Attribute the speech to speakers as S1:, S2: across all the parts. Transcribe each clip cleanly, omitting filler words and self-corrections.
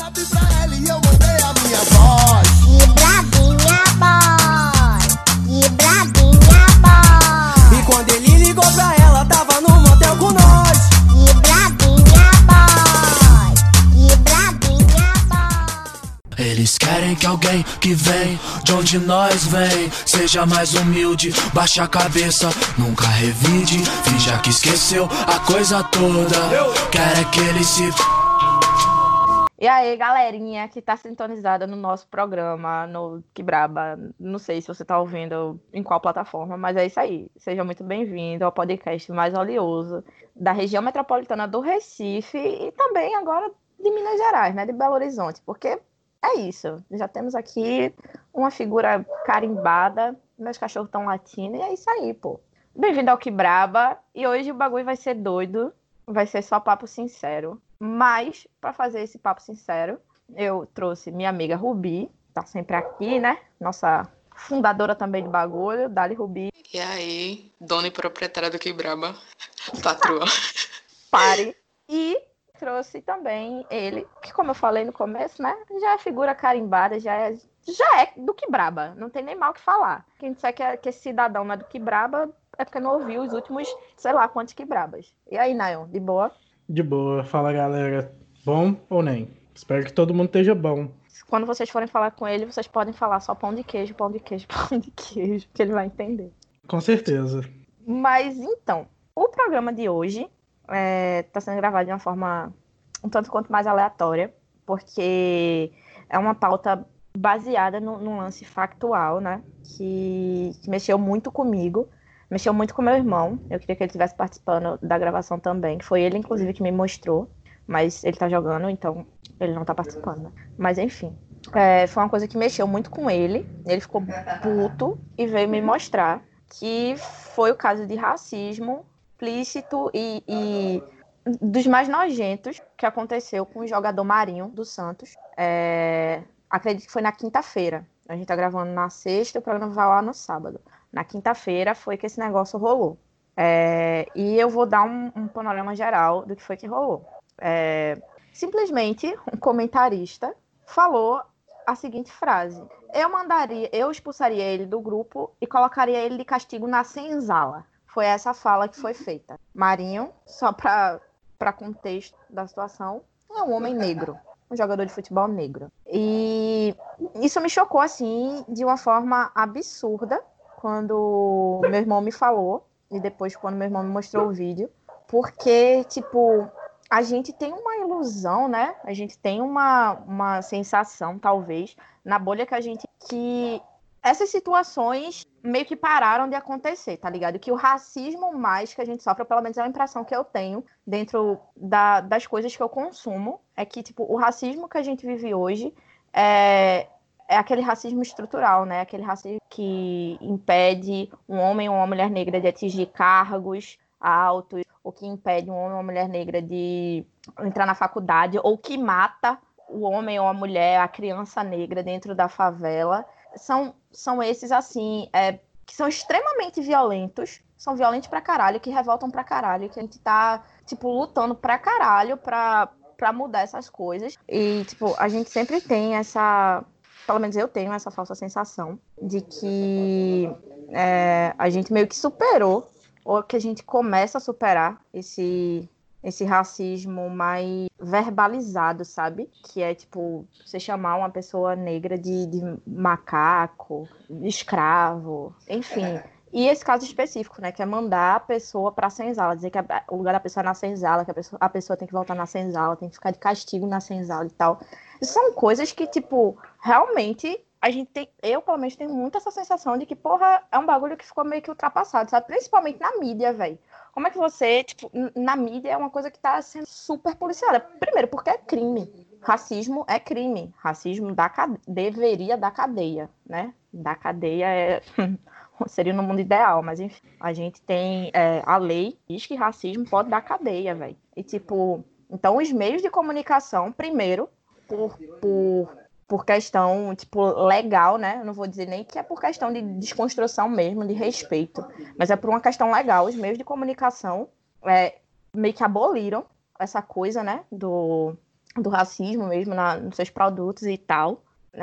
S1: WhatsApp pra ela e eu mandei a minha voz.
S2: Que brabinha, boy. Que brabinha, boy.
S1: E quando ele ligou pra ela, tava no motel com nós.
S2: Que brabinha, boy. Que brabinha, boy.
S3: Eles querem que alguém que vem de onde nós vem seja mais humilde, baixa a cabeça, nunca revide, finja que esqueceu a coisa toda. Quer é que ele se...
S4: E aí, galerinha que tá sintonizada no nosso programa, no Que Braba, não sei se você tá ouvindo em qual plataforma, mas é isso aí. Seja muito bem-vindo ao podcast mais oleoso da região metropolitana do Recife e também agora de Minas Gerais, né, de Belo Horizonte, porque é isso. Já temos aqui uma figura carimbada, meus cachorros estão latindo e é isso aí, pô. Bem-vindo ao Que Braba, e hoje o bagulho vai ser doido, vai ser só papo sincero. Mas, para fazer esse papo sincero, eu trouxe minha amiga Rubi, tá sempre aqui, né? Nossa fundadora também do bagulho, Dali Rubi.
S5: E aí, dona e proprietária do Que Braba, patroa.
S4: Pare. E trouxe também ele, que como eu falei no começo, né? Já é figura carimbada, já é do Que Braba. Não tem nem mal o que falar. Quem disser que esse cidadão não é do Que Braba é porque não ouviu os últimos, sei lá, quantos Que Brabas. E aí, Nayon, de boa?
S6: De boa, fala galera, bom ou nem? Espero que todo mundo esteja bom.
S4: Quando vocês forem falar com ele, vocês podem falar só pão de queijo, pão de queijo, pão de queijo, que ele vai entender.
S6: Com certeza.
S4: Mas então, o programa de hoje tá sendo gravado de uma forma um tanto quanto mais aleatória, porque é uma pauta baseada num lance factual, né? Que mexeu muito comigo. Mexeu muito com meu irmão. Eu queria que ele estivesse participando da gravação também. Foi ele, inclusive, que me mostrou. Mas ele tá jogando, então ele não tá participando. Né? Mas, enfim. Foi uma coisa que mexeu muito com ele. Ele ficou puto e veio me mostrar que foi o caso de racismo explícito e dos mais nojentos que aconteceu com o jogador Marinho do Santos. Acredito que foi na quinta-feira. A gente tá gravando na sexta e o programa vai lá no sábado. Na quinta-feira foi que esse negócio rolou. E eu vou dar um panorama geral do que foi que rolou. Simplesmente, um comentarista falou a seguinte frase. Eu expulsaria ele do grupo e colocaria ele de castigo na senzala. Foi essa fala que foi feita. Marinho, só para contexto da situação, é um homem negro. Um jogador de futebol negro. E isso me chocou, assim, de uma forma absurda, quando meu irmão me falou, e depois quando meu irmão me mostrou o vídeo, porque, tipo, a gente tem uma ilusão, né? A gente tem uma sensação, talvez, na bolha que essas situações meio que pararam de acontecer, tá ligado? Que o racismo mais que a gente sofre, pelo menos é a impressão que eu tenho dentro das coisas que eu consumo, é que, tipo, o racismo que a gente vive hoje é aquele racismo estrutural, né? Aquele racismo que impede um homem ou uma mulher negra de atingir cargos altos, ou que impede um homem ou uma mulher negra de entrar na faculdade, ou que mata o homem ou a mulher, a criança negra dentro da favela. São esses, assim, que são extremamente violentos, são violentos pra caralho, que revoltam pra caralho, que a gente tá, tipo, lutando pra caralho pra mudar essas coisas. E, tipo, a gente sempre tem pelo menos eu tenho essa falsa sensação de que a gente meio que superou, ou que a gente começa a superar esse racismo mais verbalizado, sabe? Que é, tipo, você chamar uma pessoa negra de macaco, de escravo, enfim. E esse caso específico, né? Que é mandar a pessoa pra senzala, dizer que o lugar da pessoa é na senzala, que a pessoa tem que voltar na senzala, tem que ficar de castigo na senzala e tal. São coisas que, tipo, realmente a gente tem, eu pelo menos tenho muito essa sensação de que, porra, é um bagulho que ficou meio que ultrapassado, sabe? Principalmente na mídia, velho. Como é que você, tipo, na mídia é uma coisa que tá sendo super policiada. Primeiro, porque é crime. Racismo é crime. Racismo deveria dar cadeia, né? Da cadeia seria no mundo ideal, mas enfim. A gente tem a lei diz que racismo pode dar cadeia, velho. E, tipo, então os meios de comunicação, primeiro, por questão, tipo, legal, né? Eu não vou dizer nem que é por questão de desconstrução mesmo, de respeito, mas é por uma questão legal. Os meios de comunicação meio que aboliram essa coisa, né? do racismo mesmo nos seus produtos e tal.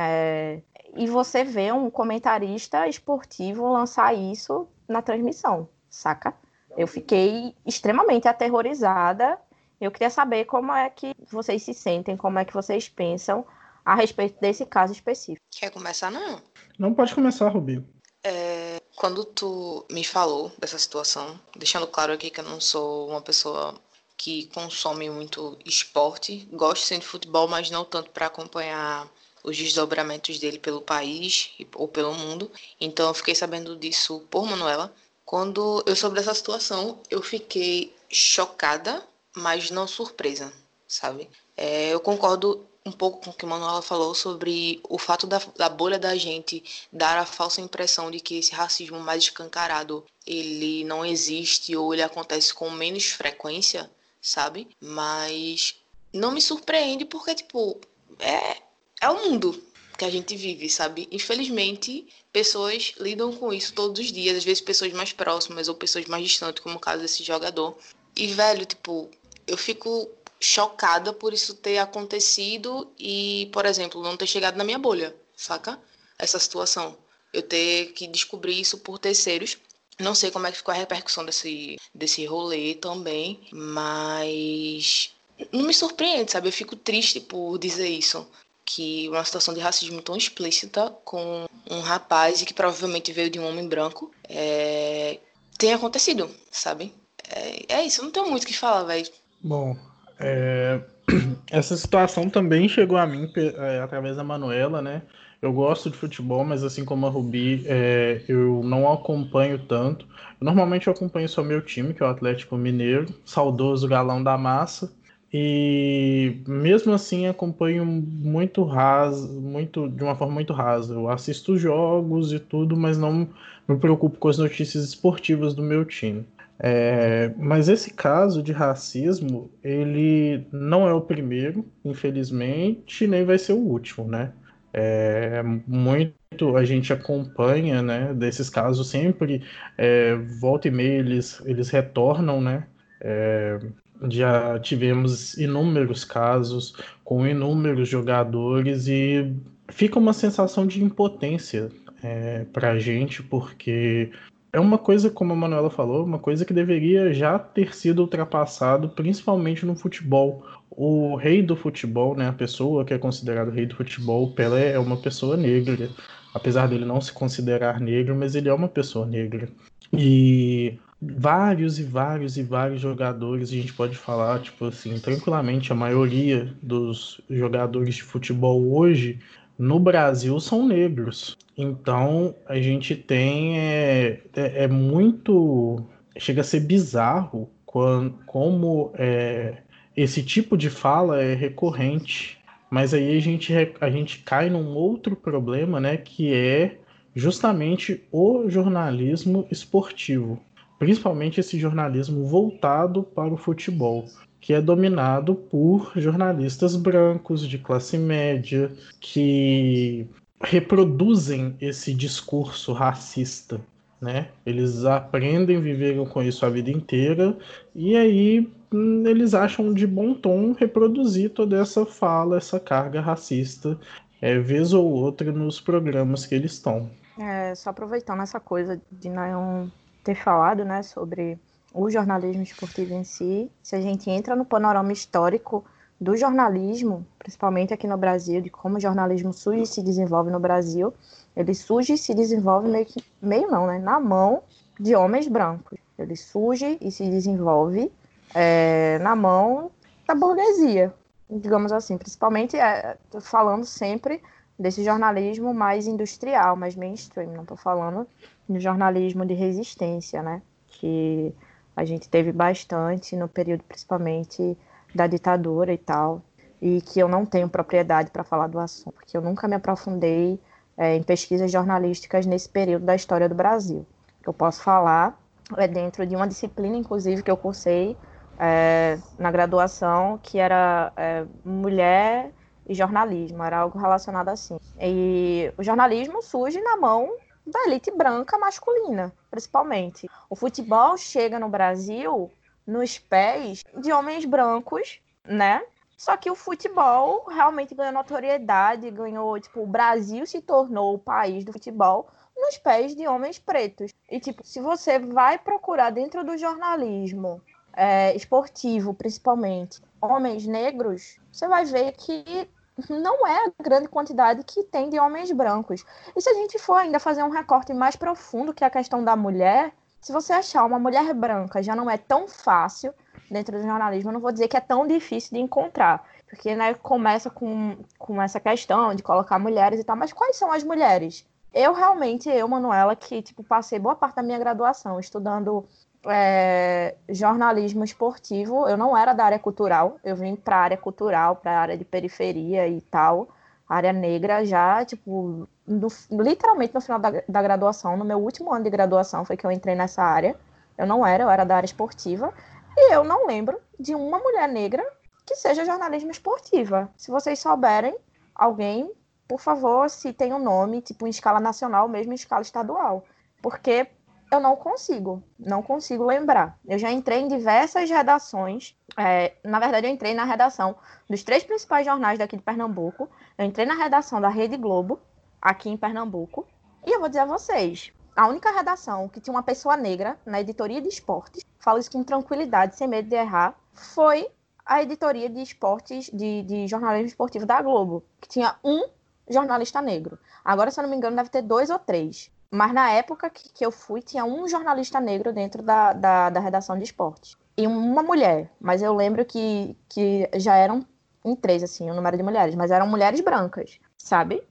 S4: E você vê um comentarista esportivo lançar isso na transmissão, saca? Eu fiquei extremamente aterrorizada. Eu queria saber como é que vocês se sentem, como é que vocês pensam a respeito desse caso específico.
S5: Quer começar, não?
S6: Não pode começar, Rubi.
S5: Quando tu me falou dessa situação, deixando claro aqui que eu não sou uma pessoa que consome muito esporte, gosto sim de futebol, mas não tanto para acompanhar os desdobramentos dele pelo país ou pelo mundo. Então eu fiquei sabendo disso por Manuela. Quando eu soube dessa situação, eu fiquei chocada, mas não surpresa, sabe? Eu concordo um pouco com o que a Manuela falou sobre o fato da bolha da gente dar a falsa impressão de que esse racismo mais escancarado, ele não existe ou ele acontece com menos frequência, sabe? Mas não me surpreende porque, tipo, é o mundo que a gente vive, sabe? Infelizmente, pessoas lidam com isso todos os dias, às vezes pessoas mais próximas ou pessoas mais distantes, como o caso desse jogador. E, velho, tipo, eu fico chocada por isso ter acontecido e, por exemplo, não ter chegado na minha bolha, saca? Essa situação. Eu ter que descobrir isso por terceiros. Não sei como é que ficou a repercussão desse rolê também, mas não me surpreende, sabe? Eu fico triste por dizer isso, que uma situação de racismo tão explícita com um rapaz e que provavelmente veio de um homem branco tem acontecido, sabe? É isso, eu não tenho muito o que falar, velho.
S6: Bom, essa situação também chegou a mim através da Manuela, né? Eu gosto de futebol, mas assim como a Rubi, eu não acompanho tanto. Normalmente eu acompanho só meu time, que é o Atlético Mineiro, saudoso Galão da Massa. E mesmo assim acompanho muito raso, de uma forma muito rasa. Eu assisto jogos e tudo, mas não me preocupo com as notícias esportivas do meu time. Mas esse caso de racismo, ele não é o primeiro, infelizmente, nem vai ser o último, né? Muito a gente acompanha, né, desses casos sempre, volta e meia eles retornam, né? Já tivemos inúmeros casos com inúmeros jogadores e fica uma sensação de impotência para a gente, porque é uma coisa, como a Manuela falou, uma coisa que deveria já ter sido ultrapassado, principalmente no futebol. O rei do futebol, né, a pessoa que é considerada o rei do futebol, Pelé, é uma pessoa negra. Apesar dele não se considerar negro, mas ele é uma pessoa negra. E vários e vários e vários jogadores, a gente pode falar, tipo assim, tranquilamente, a maioria dos jogadores de futebol hoje no Brasil são negros. Então a gente tem muito, chega a ser bizarro como esse tipo de fala é recorrente. Mas aí a gente cai num outro problema, né, que é justamente o jornalismo esportivo, principalmente esse jornalismo voltado para o futebol, que é dominado por jornalistas brancos de classe média que reproduzem esse discurso racista, né? Eles aprendem, viveram com isso a vida inteira e aí eles acham de bom tom reproduzir toda essa fala, essa carga racista, vez ou outra nos programas que eles estão.
S4: Só aproveitando essa coisa de não ter falado, né, sobre o jornalismo esportivo em si, se a gente entra no panorama histórico do jornalismo, principalmente aqui no Brasil, de como o jornalismo surge e se desenvolve no Brasil, ele surge e se desenvolve na mão de homens brancos. Ele surge e se desenvolve na mão da burguesia, digamos assim, principalmente falando sempre desse jornalismo mais industrial, mais mainstream, não estou falando do jornalismo de resistência, né, que a gente teve bastante no período principalmente da ditadura e tal, e que eu não tenho propriedade para falar do assunto, porque eu nunca me aprofundei em pesquisas jornalísticas nesse período da história do Brasil. O que eu posso falar dentro de uma disciplina, inclusive, que eu cursei na graduação, que era mulher e jornalismo, era algo relacionado assim. E o jornalismo surge na mão da elite branca masculina, principalmente. O futebol chega no Brasil nos pés de homens brancos, né, Só que o futebol realmente ganhou notoriedade, ganhou, tipo, o Brasil se tornou o país do futebol nos pés de homens pretos. E, tipo, se você vai procurar dentro do jornalismo esportivo, principalmente, homens negros, você vai ver que não é a grande quantidade que tem de homens brancos. E se a gente for ainda fazer um recorte mais profundo, que é a questão da mulher, se você achar uma mulher branca já não é tão fácil dentro do jornalismo, eu não vou dizer que é tão difícil de encontrar, porque, né, começa com essa questão de colocar mulheres e tal, mas quais são as mulheres? Eu, Manuela, que, tipo, passei boa parte da minha graduação estudando jornalismo esportivo, eu não era da área cultural, eu vim para a área cultural, para a área de periferia e tal, área negra já, tipo, literalmente no final da graduação, no meu último ano de graduação foi que eu entrei nessa área, eu era da área esportiva, e eu não lembro de uma mulher negra que seja jornalismo esportiva. Se vocês souberem, alguém, por favor, citem um nome, tipo, em escala nacional, mesmo em escala estadual. Porque eu não consigo lembrar. Eu já entrei em diversas redações. Na verdade, eu entrei na redação dos 3 principais jornais daqui de Pernambuco. Eu entrei na redação da Rede Globo, aqui em Pernambuco. E eu vou dizer a vocês, a única redação que tinha uma pessoa negra na editoria de esportes, falo isso com tranquilidade, sem medo de errar, foi a editoria de esportes, de jornalismo esportivo da Globo, que tinha um jornalista negro. Agora, se eu não me engano, deve ter 2 ou 3. Mas na época que eu fui, tinha um jornalista negro dentro da redação de esportes. E uma mulher, mas eu lembro que já eram em 3, assim, o número de mulheres, mas eram mulheres brancas, sabe?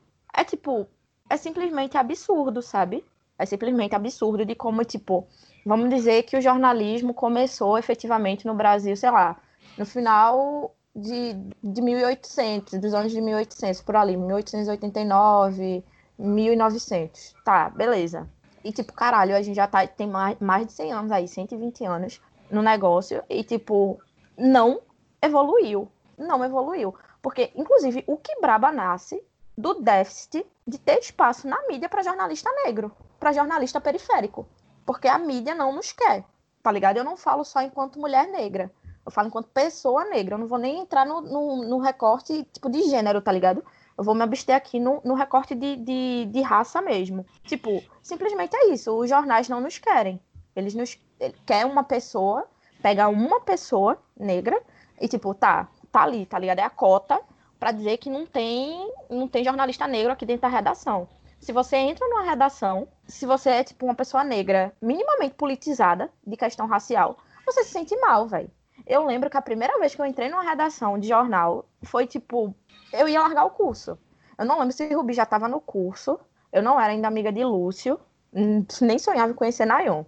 S4: É simplesmente absurdo, sabe? É simplesmente absurdo de como, tipo, vamos dizer que o jornalismo começou efetivamente no Brasil, sei lá, no final de 1800, dos anos de 1800, por ali, 1889, 1900. Tá, beleza. E, tipo, caralho, a gente já tem mais de 100 anos aí, 120 anos no negócio e, tipo, não evoluiu. Não evoluiu. Porque, inclusive, o Quebraba nasce do déficit de ter espaço na mídia para jornalista negro, para jornalista periférico. Porque a mídia não nos quer, tá ligado? Eu não falo só enquanto mulher negra. Eu falo enquanto pessoa negra. Eu não vou nem entrar no recorte, tipo, de gênero, tá ligado? Eu vou me abster aqui no recorte de raça mesmo. Tipo, simplesmente é isso. Os jornais não nos querem. Eles querem uma pessoa, pegar uma pessoa negra e, tipo, tá ali, tá ligado? É a cota pra dizer que não tem jornalista negro aqui dentro da redação. Se você entra numa redação, se você é, tipo, uma pessoa negra minimamente politizada de questão racial, você se sente mal, velho. Eu lembro que a primeira vez que eu entrei numa redação de jornal foi, tipo, eu ia largar o curso. Eu não lembro se Rubi já estava no curso. Eu não era ainda amiga de Lúcio. Nem sonhava em conhecer Nayon.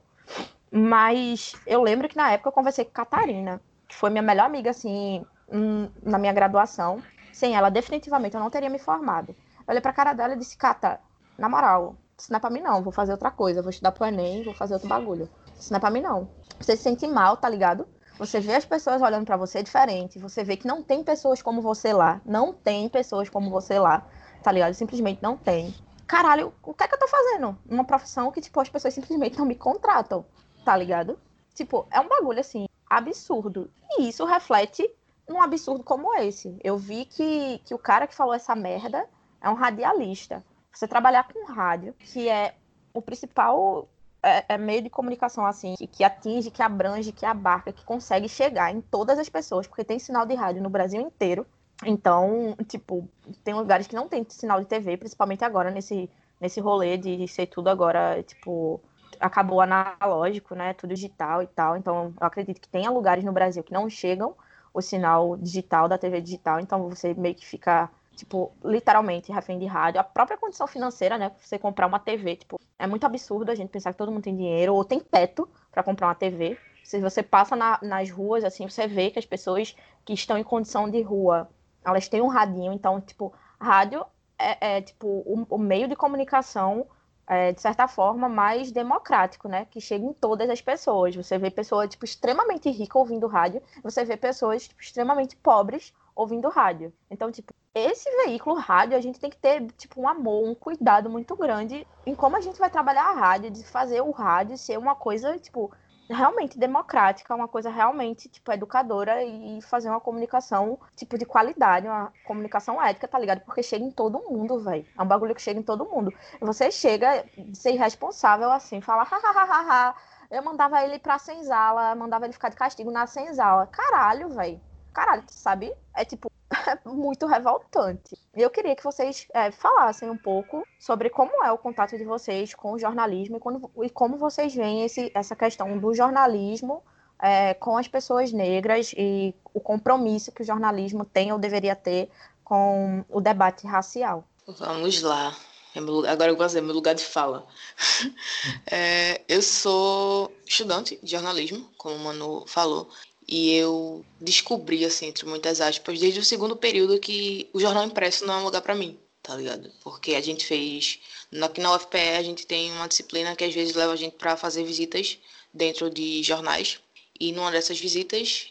S4: Mas eu lembro que na época eu conversei com Catarina, que foi minha melhor amiga, assim, na minha graduação. Sem ela, definitivamente, eu não teria me formado. Eu olhei pra cara dela e disse, Cata, na moral, isso não é pra mim não, vou fazer outra coisa. Vou estudar pro Enem, vou fazer outro bagulho. Isso não é pra mim não. Você se sente mal, tá ligado? Você vê as pessoas olhando pra você diferente. Você vê que não tem pessoas como você lá. Não tem pessoas como você lá. Tá ligado? Simplesmente não tem. Caralho, o que é que eu tô fazendo? Uma profissão que, tipo, as pessoas simplesmente não me contratam. Tá ligado? Tipo, é um bagulho, assim, absurdo. E isso reflete num absurdo como esse. Eu vi que o cara que falou essa merda é um radialista. Você trabalhar com rádio, que é o principal... É meio de comunicação, assim, que atinge, que abrange, que abarca, que consegue chegar em todas as pessoas, porque tem sinal de rádio no Brasil inteiro. Então, tipo, tem lugares que não tem sinal de TV, principalmente agora, nesse rolê de ser tudo agora, tipo, acabou analógico, né, tudo digital e tal. Então, eu acredito que tenha lugares no Brasil que não chegam o sinal digital da TV digital, então você meio que fica... tipo, literalmente, refém de rádio. A própria condição financeira, né? Você comprar uma TV, tipo, é muito absurdo a gente pensar que todo mundo tem dinheiro ou tem teto para comprar uma TV. Se você passa nas ruas, assim, você vê que as pessoas que estão em condição de rua, elas têm um radinho. Então, tipo, rádio tipo, o meio de comunicação, de certa forma, mais democrático, né? Que chega em todas as pessoas. Você vê pessoas, tipo, extremamente ricas ouvindo rádio. Você vê pessoas, tipo, extremamente pobres ouvindo rádio. Então, tipo, esse veículo rádio, a gente tem que ter, tipo, um amor, um cuidado muito grande em como a gente vai trabalhar a rádio, de fazer o rádio ser uma coisa, tipo, realmente democrática, uma coisa realmente, tipo, educadora e fazer uma comunicação, tipo, de qualidade, uma comunicação ética, tá ligado? Porque chega em todo mundo, velho. É um bagulho que chega em todo mundo. E você chega de ser irresponsável, assim, fala, hahaha, eu mandava ele pra senzala, mandava ele ficar de castigo na senzala. Caralho, velho. Caralho, sabe? É, tipo, muito revoltante. E eu queria que vocês falassem um pouco sobre como é o contato de vocês com o jornalismo e como vocês veem essa questão do jornalismo com as pessoas negras e o compromisso que o jornalismo tem ou deveria ter com o debate racial.
S5: Vamos lá. Agora eu vou fazer meu lugar de fala. Eu sou estudante de jornalismo, como o Manu falou, e eu descobri, assim, entre muitas aspas, desde o segundo período que o jornal impresso não é um lugar pra mim, tá ligado? Porque a gente fez... Aqui na UFPE a gente tem uma disciplina que às vezes leva a gente pra fazer visitas dentro de jornais. E numa dessas visitas,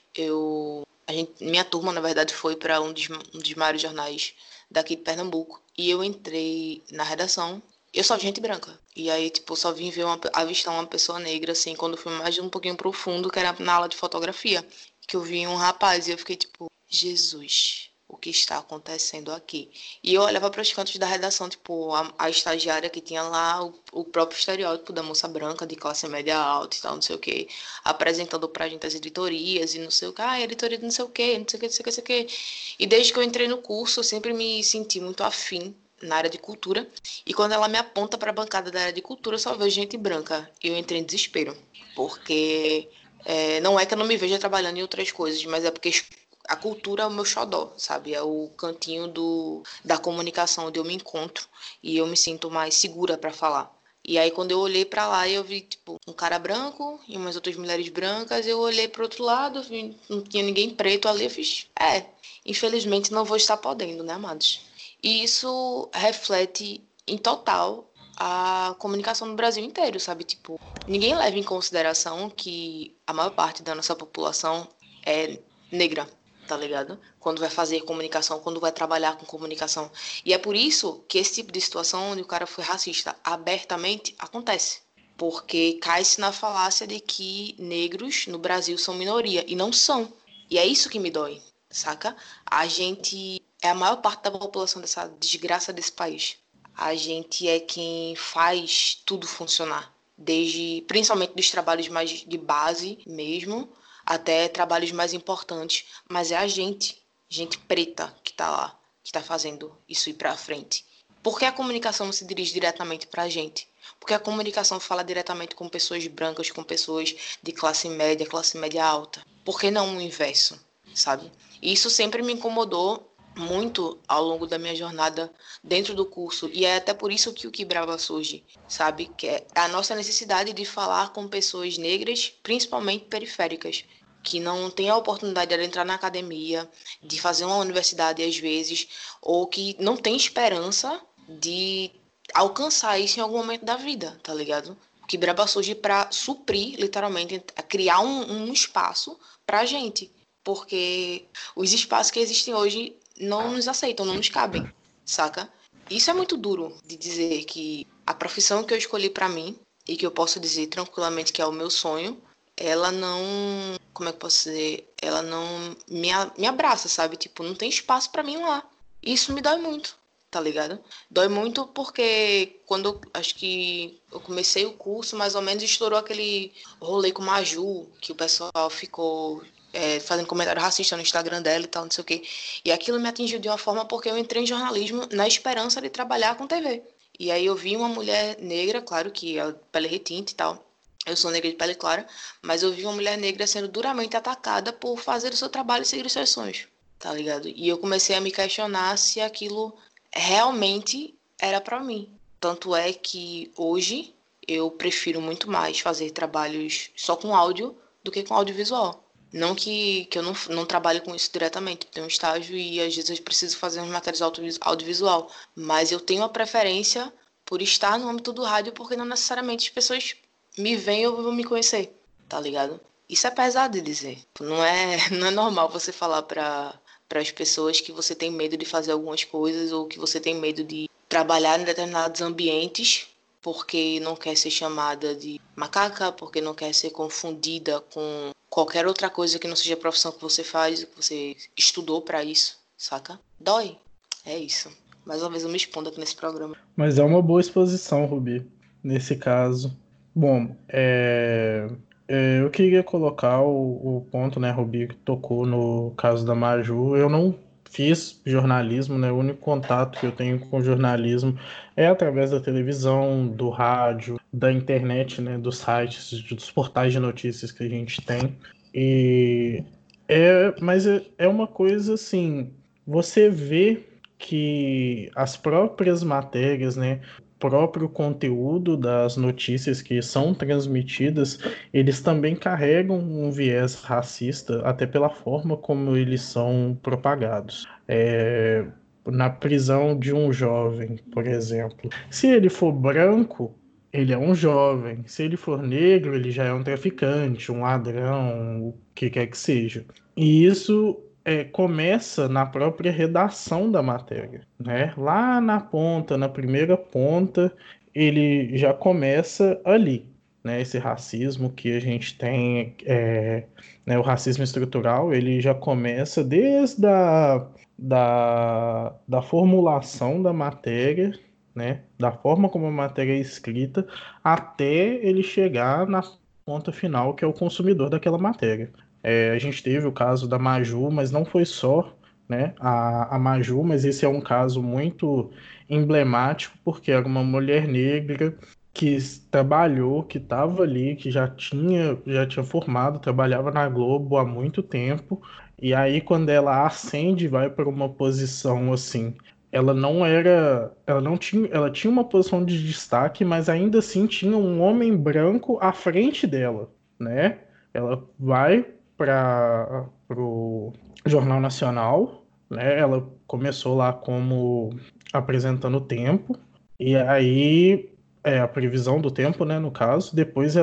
S5: minha turma, na verdade, foi para um dos maiores jornais daqui de Pernambuco. E eu entrei na redação. Eu só vi gente branca. E aí, tipo, só vim avistar uma pessoa negra, assim, quando fui mais um pouquinho profundo, que era na aula de fotografia. Que eu vi um rapaz e eu fiquei, tipo, Jesus, o que está acontecendo aqui? E eu olhava para os cantos da redação, tipo, a estagiária que tinha lá o próprio estereótipo da moça branca, de classe média alta e tal, não sei o quê, apresentando pra gente as editorias e não sei o que, editoria de não sei o quê, não sei o que, não sei o que, não sei o que. E desde que eu entrei no curso, eu sempre me senti muito afim na área de cultura, e quando ela me aponta para a bancada da área de cultura, eu só vejo gente branca, e eu entrei em desespero, porque não é que eu não me veja trabalhando em outras coisas, mas é porque a cultura é o meu xodó, sabe? É o cantinho da comunicação onde eu me encontro, e eu me sinto mais segura para falar. E aí, quando eu olhei para lá, eu vi, tipo, um cara branco e umas outras mulheres brancas. Eu olhei para outro lado, vi, não tinha ninguém preto ali. Eu fiz, infelizmente não vou estar podendo, né, amados? E isso reflete em total a comunicação no Brasil inteiro, sabe? Tipo, ninguém leva em consideração que a maior parte da nossa população é negra, tá ligado? Quando vai fazer comunicação, quando vai trabalhar com comunicação. E é por isso que esse tipo de situação onde o cara foi racista abertamente acontece. Porque cai-se na falácia de que negros no Brasil são minoria. E não são. E é isso que me dói, saca? A gente é a maior parte da população dessa desgraça desse país. A gente é quem faz tudo funcionar. Principalmente dos trabalhos mais de base mesmo, até trabalhos mais importantes. Mas é a gente preta, que tá lá, que tá fazendo isso ir pra frente. Por que a comunicação não se dirige diretamente pra gente? Porque a comunicação fala diretamente com pessoas brancas, com pessoas de classe média alta. Por que não o inverso, sabe? E isso sempre me incomodou muito ao longo da minha jornada dentro do curso, e é até por isso que o Que Brava surge, sabe? Que é a nossa necessidade de falar com pessoas negras, principalmente periféricas, que não têm a oportunidade de entrar na academia, de fazer uma universidade às vezes, ou que não tem esperança de alcançar isso em algum momento da vida, tá ligado? O Que Brava surge para suprir, literalmente, criar um espaço pra gente, porque os espaços que existem hoje não nos aceitam, não nos cabem, saca? Isso é muito duro de dizer, que a profissão que eu escolhi pra mim, e que eu posso dizer tranquilamente que é o meu sonho, ela não... Como é que eu posso dizer? Ela não me abraça, sabe? Tipo, não tem espaço pra mim lá. Isso me dói muito, tá ligado? Dói muito porque acho que eu comecei o curso, mais ou menos estourou aquele rolê com Maju, que o pessoal ficou... fazendo comentário racista no Instagram dela e tal, não sei o quê. E aquilo me atingiu de uma forma porque eu entrei em jornalismo na esperança de trabalhar com TV. E aí eu vi uma mulher negra, claro que ela pele retinta e tal, eu sou negra de pele clara, mas eu vi uma mulher negra sendo duramente atacada por fazer o seu trabalho e seguir os seus sonhos, tá ligado? E eu comecei a me questionar se aquilo realmente era pra mim. Tanto é que hoje eu prefiro muito mais fazer trabalhos só com áudio do que com audiovisual. Não que eu não trabalhe com isso diretamente, eu tenho um estágio e às vezes eu preciso fazer uns materiais audiovisual, mas eu tenho a preferência por estar no âmbito do rádio, porque não necessariamente as pessoas me veem ou vão me conhecer, tá ligado? Isso é pesado de dizer. Não é normal você falar para as pessoas que você tem medo de fazer algumas coisas ou que você tem medo de trabalhar em determinados ambientes porque não quer ser chamada de macaca, porque não quer ser confundida com qualquer outra coisa que não seja a profissão que você faz, que você estudou pra isso, saca? Dói. É isso. Mais uma vez eu me expondo aqui nesse programa.
S6: Mas é uma boa exposição, Rubi, nesse caso. Bom, eu queria colocar o ponto, né, Rubi, que tocou no caso da Maju. Eu não fiz jornalismo, né? O único contato que eu tenho com jornalismo é através da televisão, do rádio, da internet, né? Dos sites, dos portais de notícias que a gente tem. Mas é uma coisa assim, você vê que as próprias matérias, né? Próprio conteúdo das notícias que são transmitidas, eles também carregam um viés racista, até pela forma como eles são propagados. Na prisão de um jovem, por exemplo, se ele for branco, ele é um jovem. Se ele for negro, ele já é um traficante, um ladrão, o que quer que seja. E isso começa na própria redação da matéria, né? Lá na ponta, na primeira ponta, ele já começa ali, né? Esse racismo que a gente tem, né? O racismo estrutural, ele já começa desde da formulação da matéria, né? Da forma como a matéria é escrita, até ele chegar na ponta final, que é o consumidor daquela matéria. A gente teve o caso da Maju, mas não foi só, né, a Maju, mas esse é um caso muito emblemático, porque era uma mulher negra que trabalhou, que estava ali, que já tinha formado, trabalhava na Globo há muito tempo, e aí quando ela ascende, vai para uma posição assim, ela tinha uma posição de destaque, mas ainda assim tinha um homem branco à frente dela, né? Ela vai para o Jornal Nacional, né? Ela começou lá como apresentando o tempo, e aí a previsão do tempo, né, no caso. Depois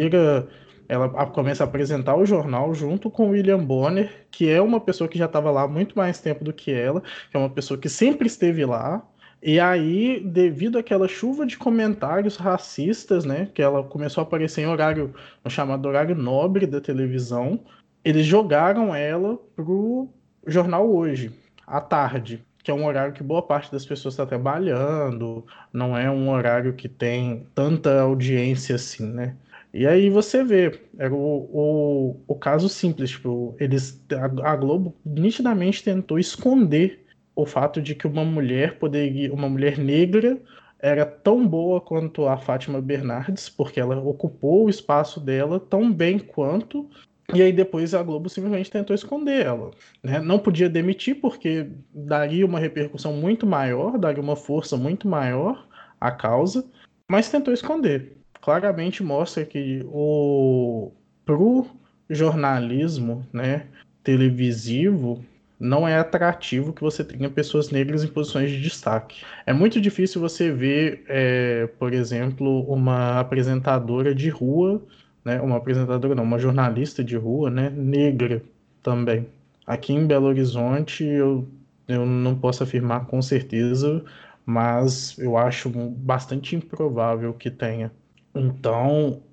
S6: ela começa a apresentar o jornal junto com o William Bonner, que é uma pessoa que já estava lá há muito mais tempo do que ela, que é uma pessoa que sempre esteve lá. E aí, devido àquela chuva de comentários racistas, né, que ela começou a aparecer em horário, no chamado horário nobre da televisão, eles jogaram ela pro Jornal Hoje, à tarde, que é um horário que boa parte das pessoas está trabalhando, não é um horário que tem tanta audiência assim, né? E aí você vê, era o caso simples, tipo, a Globo nitidamente tentou esconder o fato de que uma mulher negra era tão boa quanto a Fátima Bernardes, porque ela ocupou o espaço dela tão bem quanto, e aí depois a Globo simplesmente tentou esconder ela, né? Não podia demitir porque daria uma repercussão muito maior, daria uma força muito maior à causa, mas tentou esconder. Claramente mostra que pro jornalismo, né, televisivo, não é atrativo que você tenha pessoas negras em posições de destaque. É muito difícil você ver, por exemplo, uma apresentadora de rua, né, uma jornalista de rua, né, negra também. Aqui em Belo Horizonte, eu não posso afirmar com certeza, mas eu acho bastante improvável que tenha. Então,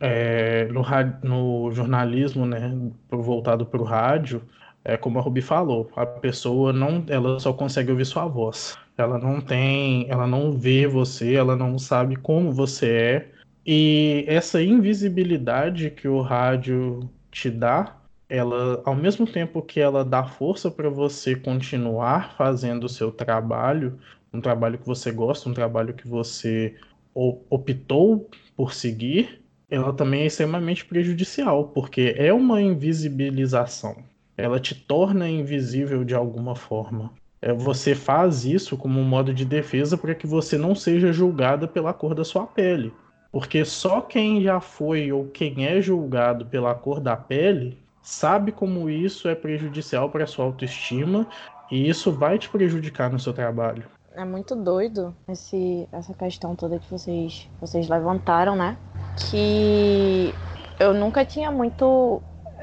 S6: no jornalismo, né, voltado para o rádio, como a Ruby falou, a pessoa ela só consegue ouvir sua voz. Ela não vê você, ela não sabe como você é. E essa invisibilidade que o rádio te dá, ela, ao mesmo tempo que ela dá força para você continuar fazendo o seu trabalho, um trabalho que você gosta, um trabalho que você optou por seguir, ela também é extremamente prejudicial, porque é uma invisibilização. Ela te torna invisível de alguma forma. Você faz isso como um modo de defesa para que você não seja julgada pela cor da sua pele. Porque só quem já foi ou quem é julgado pela cor da pele sabe como isso é prejudicial para a sua autoestima e isso vai te prejudicar no seu trabalho.
S4: É muito doido essa questão toda que vocês levantaram, né? Que eu nunca tinha muito...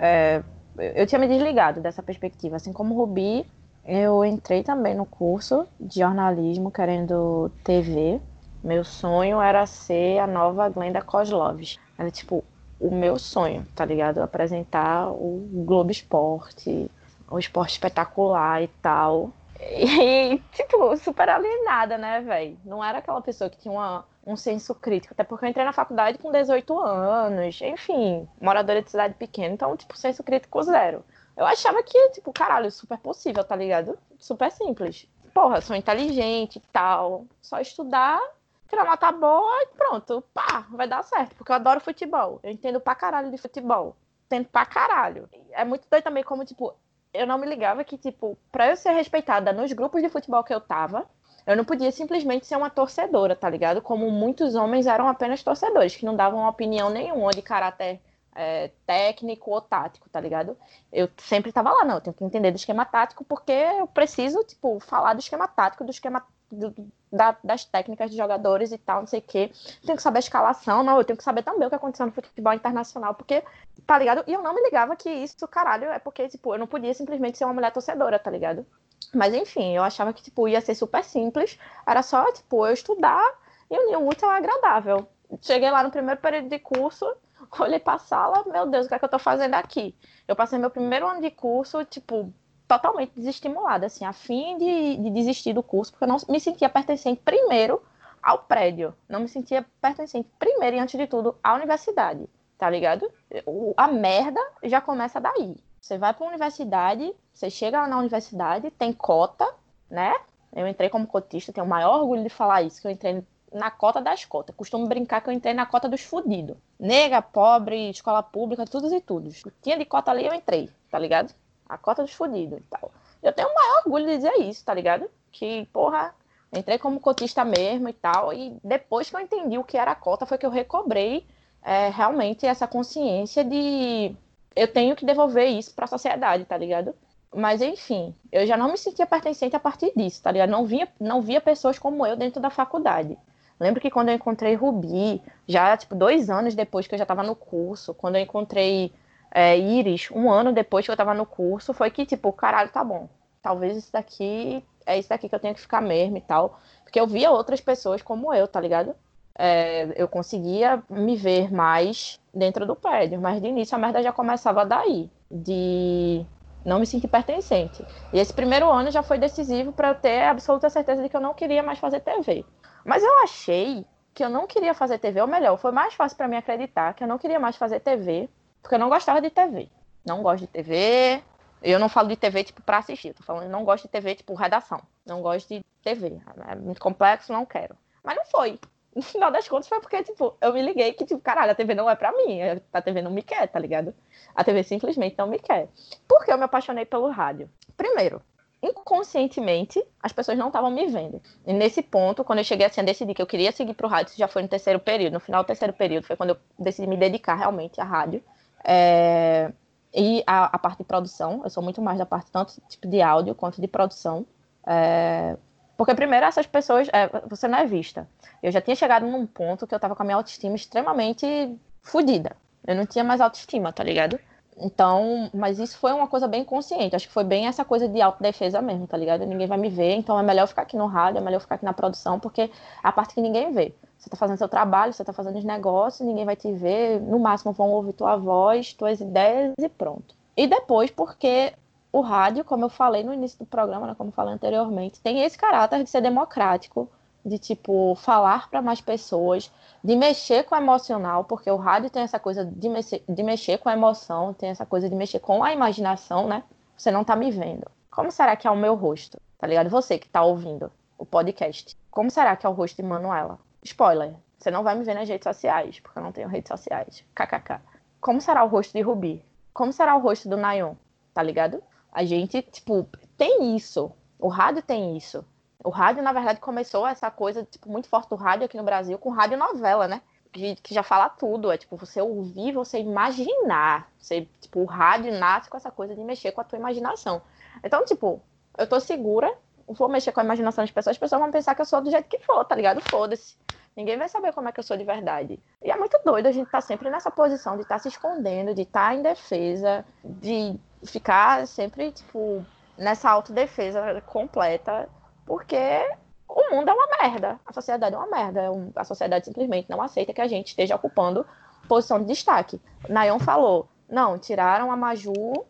S4: eu tinha me desligado dessa perspectiva. Assim como o Rubi, eu entrei também no curso de jornalismo querendo TV, Meu sonho era ser a nova Glenda Kozlovs. Era, tipo, o meu sonho, tá ligado? Apresentar o Globo Esporte, o Esporte Espetacular e tal. E, tipo, super alienada, né, velho? Não era aquela pessoa que tinha um senso crítico. Até porque eu entrei na faculdade com 18 anos. Enfim, moradora de cidade pequena. Então, tipo, senso crítico zero. Eu achava que, tipo, caralho, super possível, tá ligado? Super simples. Porra, sou inteligente e tal. Só estudar, tirar nota boa e pronto. Pá, vai dar certo. Porque eu adoro futebol. Eu entendo pra caralho de futebol. Entendo pra caralho. É muito doido também como, tipo, eu não me ligava que, tipo, pra eu ser respeitada nos grupos de futebol que eu tava, eu não podia simplesmente ser uma torcedora, tá ligado? Como muitos homens eram apenas torcedores, que não davam opinião nenhuma de caráter técnico ou tático, tá ligado? Eu sempre tava lá, não, eu tenho que entender do esquema tático, porque eu preciso, tipo, falar do esquema tático, do esquema das técnicas de jogadores e tal, não sei o quê. Tenho que saber a escalação, não, eu tenho que saber também o que aconteceu no futebol internacional, porque, tá ligado? E eu não me ligava que isso, caralho, é porque, tipo, eu não podia simplesmente ser uma mulher torcedora, tá ligado? Mas, enfim, eu achava que, tipo, ia ser super simples, era só, tipo, eu estudar e unir o útil ao agradável. Cheguei lá no primeiro período de curso, olhei pra sala, meu Deus, o que é que eu tô fazendo aqui? Eu passei meu primeiro ano de curso, tipo, totalmente desestimulada, assim, a fim de desistir do curso, porque eu não me sentia pertencente primeiro ao prédio, não me sentia pertencente primeiro e antes de tudo à universidade, tá ligado? A merda já começa daí. Você vai pra universidade, você chega lá na universidade, tem cota, né? Eu entrei como cotista, tenho o maior orgulho de falar isso, que eu entrei na cota das cotas. Costumo brincar que eu entrei na cota dos fudidos. Nega, pobre, escola pública, todos e todos. Tinha de cota ali, eu entrei, tá ligado? A cota dos fudidos e tal. Eu tenho o maior orgulho de dizer isso, tá ligado? Que, porra, entrei como cotista mesmo e tal. E depois que eu entendi o que era a cota, foi que eu recobrei realmente essa consciência de eu tenho que devolver isso pra sociedade, tá ligado? Mas, enfim, eu já não me sentia pertencente a partir disso, tá ligado? Não via pessoas como eu dentro da faculdade. Lembro que quando eu encontrei Rubi, já, tipo, 2 anos depois que eu já estava no curso, quando eu encontrei Iris, 1 ano depois que eu estava no curso, foi que, tipo, caralho, tá bom. Talvez isso daqui que eu tenho que ficar mesmo e tal. Porque eu via outras pessoas como eu, tá ligado? Eu conseguia me ver mais dentro do prédio, mas de início a merda já começava daí, de não me sentir pertencente. E esse primeiro ano já foi decisivo para eu ter absoluta certeza de que eu não queria mais fazer TV. Mas eu achei que eu não queria fazer TV, ou melhor, foi mais fácil para mim acreditar que eu não queria mais fazer TV, porque eu não gostava de TV. Não gosto de TV. Eu não falo de TV, tipo, pra assistir. Eu tô falando, não gosto de TV, tipo, redação. Não gosto de TV. É muito complexo, não quero. Mas não foi. No final das contas foi porque, tipo, eu me liguei que, tipo, caralho, a TV não é pra mim. A TV não me quer, tá ligado? A TV simplesmente não me quer. Porque eu me apaixonei pelo rádio. Primeiro, inconscientemente, as pessoas não estavam me vendo. E nesse ponto, quando eu cheguei assim a decidir que eu queria seguir pro rádio, isso já foi no terceiro período. No final do terceiro período foi quando eu decidi me dedicar realmente à rádio. E a parte de produção. Eu sou muito mais da parte tanto tipo de áudio quanto de produção. Porque primeiro essas pessoas, você não é vista. Eu já tinha chegado num ponto que eu tava com a minha autoestima extremamente fodida. Eu não tinha mais autoestima, tá ligado? Então, mas isso foi uma coisa bem consciente. Acho que foi bem essa coisa de autodefesa mesmo, tá ligado? Ninguém vai me ver, então é melhor eu ficar aqui no rádio, é melhor eu ficar aqui na produção, porque é a parte que ninguém vê. Você tá fazendo seu trabalho, você tá fazendo os negócios, ninguém vai te ver, no máximo vão ouvir tua voz, tuas ideias e pronto. E depois, porque o rádio, como eu falei no início do programa, né, como eu falei anteriormente, tem esse caráter de ser democrático, de, tipo, falar para mais pessoas, de mexer com o emocional, porque o rádio tem essa coisa de mexer com a emoção, tem essa coisa de mexer com a imaginação, né? Você não tá me vendo. Como será que é o meu rosto? Tá ligado? Você que tá ouvindo o podcast. Como será que é o rosto de Manuela? Spoiler, você não vai me ver nas redes sociais, porque eu não tenho redes sociais. KKK. Como será o rosto de Rubi? Como será o rosto do Nayon? Tá ligado? A gente, tipo, tem isso. O rádio tem isso. O rádio, na verdade, começou essa coisa, tipo, muito forte do rádio aqui no Brasil, com radionovela, né? Que já fala tudo. É, tipo, você ouvir, você imaginar. Você, tipo, o rádio nasce com essa coisa de mexer com a tua imaginação. Então, tipo, eu tô segura, vou mexer com a imaginação das pessoas, as pessoas vão pensar que eu sou do jeito que for, tá ligado? Foda-se. Ninguém vai saber como é que eu sou de verdade. E é muito doido a gente tá sempre nessa posição de estar se escondendo, de estar em defesa, de ficar sempre, tipo, nessa autodefesa completa, porque o mundo é uma merda. A sociedade é uma merda. A sociedade simplesmente não aceita que a gente esteja ocupando posição de destaque. Nayon falou, não, tiraram a Maju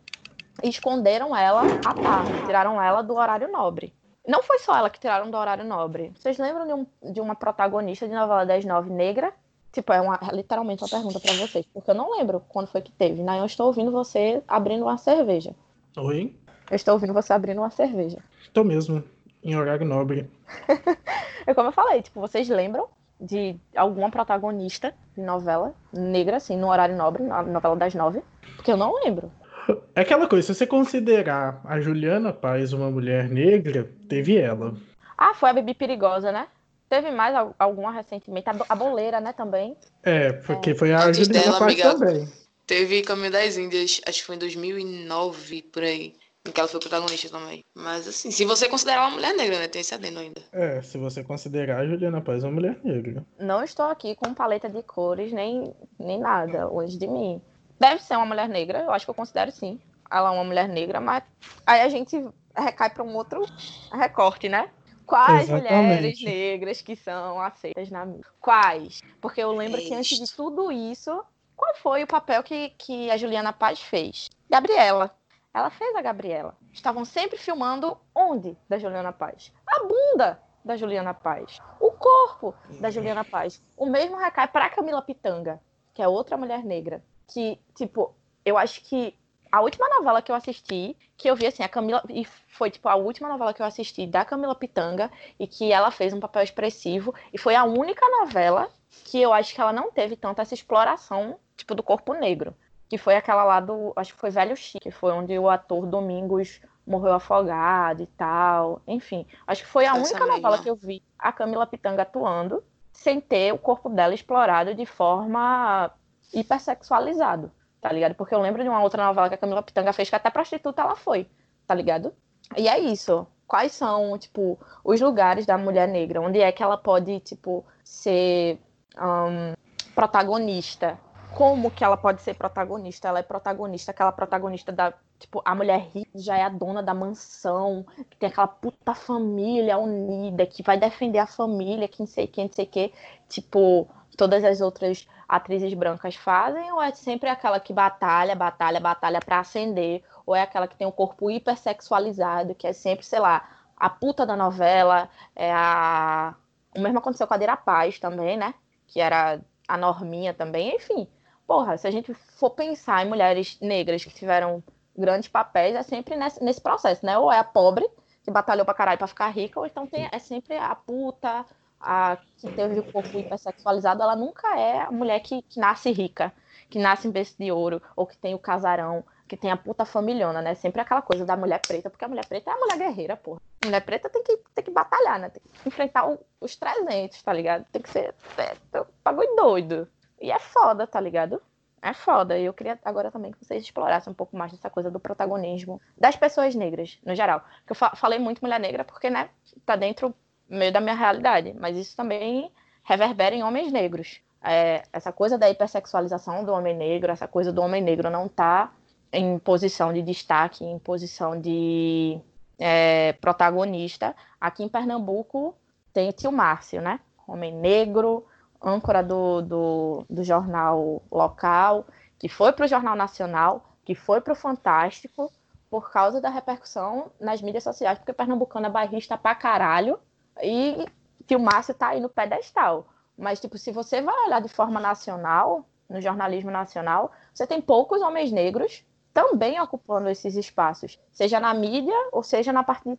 S4: e esconderam ela à tarde. Tiraram ela do horário nobre. Não foi só ela que tiraram do horário nobre. Vocês lembram de uma protagonista de novela das 9 negra? Tipo, é literalmente uma pergunta pra vocês. Porque eu não lembro quando foi que teve. Nayon, eu estou ouvindo você abrindo uma cerveja.
S6: Oi?
S4: Eu estou ouvindo você abrindo uma cerveja.
S6: Tô mesmo, em horário nobre.
S4: Como eu falei, tipo, vocês lembram de alguma protagonista de novela negra, assim, no horário nobre, na novela das 9? Porque eu não lembro.
S6: É aquela coisa, se você considerar a Juliana Paz uma mulher negra, teve ela.
S4: Ah, foi a Bibi Perigosa, né? Teve mais alguma recentemente? A Boleira, né, também?
S6: Porque foi a
S5: Antes
S6: Juliana
S5: dela,
S6: Paz
S5: amiga,
S6: também.
S5: Teve Caminho das Índias, acho que foi em 2009, por aí, em que ela foi protagonista também. Mas assim, se você considerar uma mulher negra, né? Tem esse adendo ainda.
S6: Se você considerar a Juliana Paz uma mulher negra.
S4: Não estou aqui com paleta de cores, nem nada longe de mim. Deve ser uma mulher negra, eu acho que eu considero sim. Ela é uma mulher negra, mas aí a gente recai para um outro recorte, né? Quais mulheres negras que são aceitas na mídia? Quais? Porque eu lembro que antes de tudo isso, qual foi o papel que a Juliana Paz fez? Gabriela. Ela fez a Gabriela. Estavam sempre filmando onde da Juliana Paz? A bunda da Juliana Paz. O corpo da Juliana Paz. O mesmo recai para Camila Pitanga, que é outra mulher negra. Que, tipo, eu acho que a última novela que eu assisti, que eu vi assim, a Camila, e foi tipo a última novela que eu assisti da Camila Pitanga, e que ela fez um papel expressivo, e foi a única novela que eu acho que ela não teve tanta essa exploração, tipo, do corpo negro, que foi aquela lá do, acho que foi Velho Chique, foi onde o ator Domingos morreu afogado e tal, enfim, acho que foi a única novela que eu vi a Camila Pitanga atuando, sem ter o corpo dela explorado de forma hipersexualizado. Tá ligado? Porque eu lembro de uma outra novela que a Camila Pitanga fez, que até prostituta ela foi, tá ligado? E é isso. Quais são, tipo, os lugares da mulher negra? Onde é que ela pode, tipo, ser protagonista? Como que ela pode ser protagonista? Ela é protagonista, aquela protagonista da, tipo, a mulher rica já é a dona da mansão, que tem aquela puta família unida, que vai defender a família, que não sei quem, não sei o quê. Tipo, todas as outras atrizes brancas fazem, ou é sempre aquela que batalha pra ascender, ou é aquela que tem um corpo hipersexualizado, que é sempre, sei lá, a puta da novela, o mesmo aconteceu com a Dira Paz também, né, que era a Norminha também, enfim, porra, se a gente for pensar em mulheres negras que tiveram grandes papéis, é sempre nesse processo, né, ou é a pobre, que batalhou pra caralho pra ficar rica, ou então é sempre a puta, a que teve o corpo hipersexualizado, ela nunca é a mulher que nasce rica, que nasce em berço de ouro, ou que tem o casarão, que tem a puta familhona, né? Sempre aquela coisa da mulher preta, porque a mulher preta é a mulher guerreira, porra. A mulher preta tem que batalhar, né? Tem que enfrentar os 300, tá ligado? Tem que ser bagulho doido. E é foda, tá ligado? É foda. E eu queria agora também que vocês explorassem um pouco mais dessa coisa do protagonismo das pessoas negras, no geral. Porque eu falei muito mulher negra porque, né, tá dentro meio da minha realidade, mas isso também reverbera em homens negros. Essa coisa da hipersexualização do homem negro, essa coisa do homem negro não tá em posição de destaque, em posição de protagonista. Aqui em Pernambuco tem o tio Márcio, né? Homem negro, âncora do jornal local, que foi pro Jornal Nacional, que foi pro Fantástico, por causa da repercussão nas mídias sociais, porque pernambucano é bairrista pra caralho, e que o Márcio tá aí no pedestal. Mas, tipo, se você vai olhar de forma nacional, no jornalismo nacional, você tem poucos homens negros também ocupando esses espaços, seja na mídia, ou seja na parte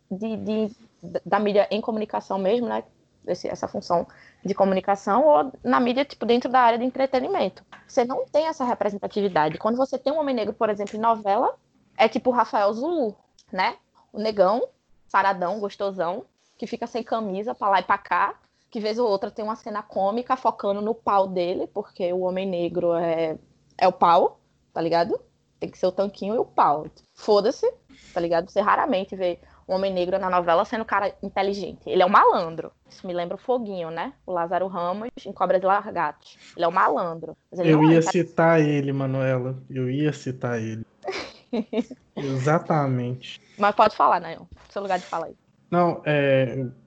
S4: da mídia em comunicação mesmo, né? Essa função de comunicação, ou na mídia, tipo, dentro da área de entretenimento. Você não tem essa representatividade. Quando você tem um homem negro, por exemplo, em novela, é tipo o Rafael Zulu, né? O negão, saradão, gostosão, que fica sem camisa pra lá e pra cá, que vez ou outra tem uma cena cômica focando no pau dele, porque o homem negro é o pau, tá ligado? Tem que ser o tanquinho e o pau. Foda-se, tá ligado? Você raramente vê um homem negro na novela sendo um cara inteligente. Ele é um malandro. Isso me lembra o Foguinho, né? O Lázaro Ramos em Cobras e Lagartos. Ele é um malandro.
S6: Eu ia citar ele, Manuela. Eu ia citar ele. Exatamente.
S4: Mas pode falar, né? Seu lugar de falar aí.
S6: Não,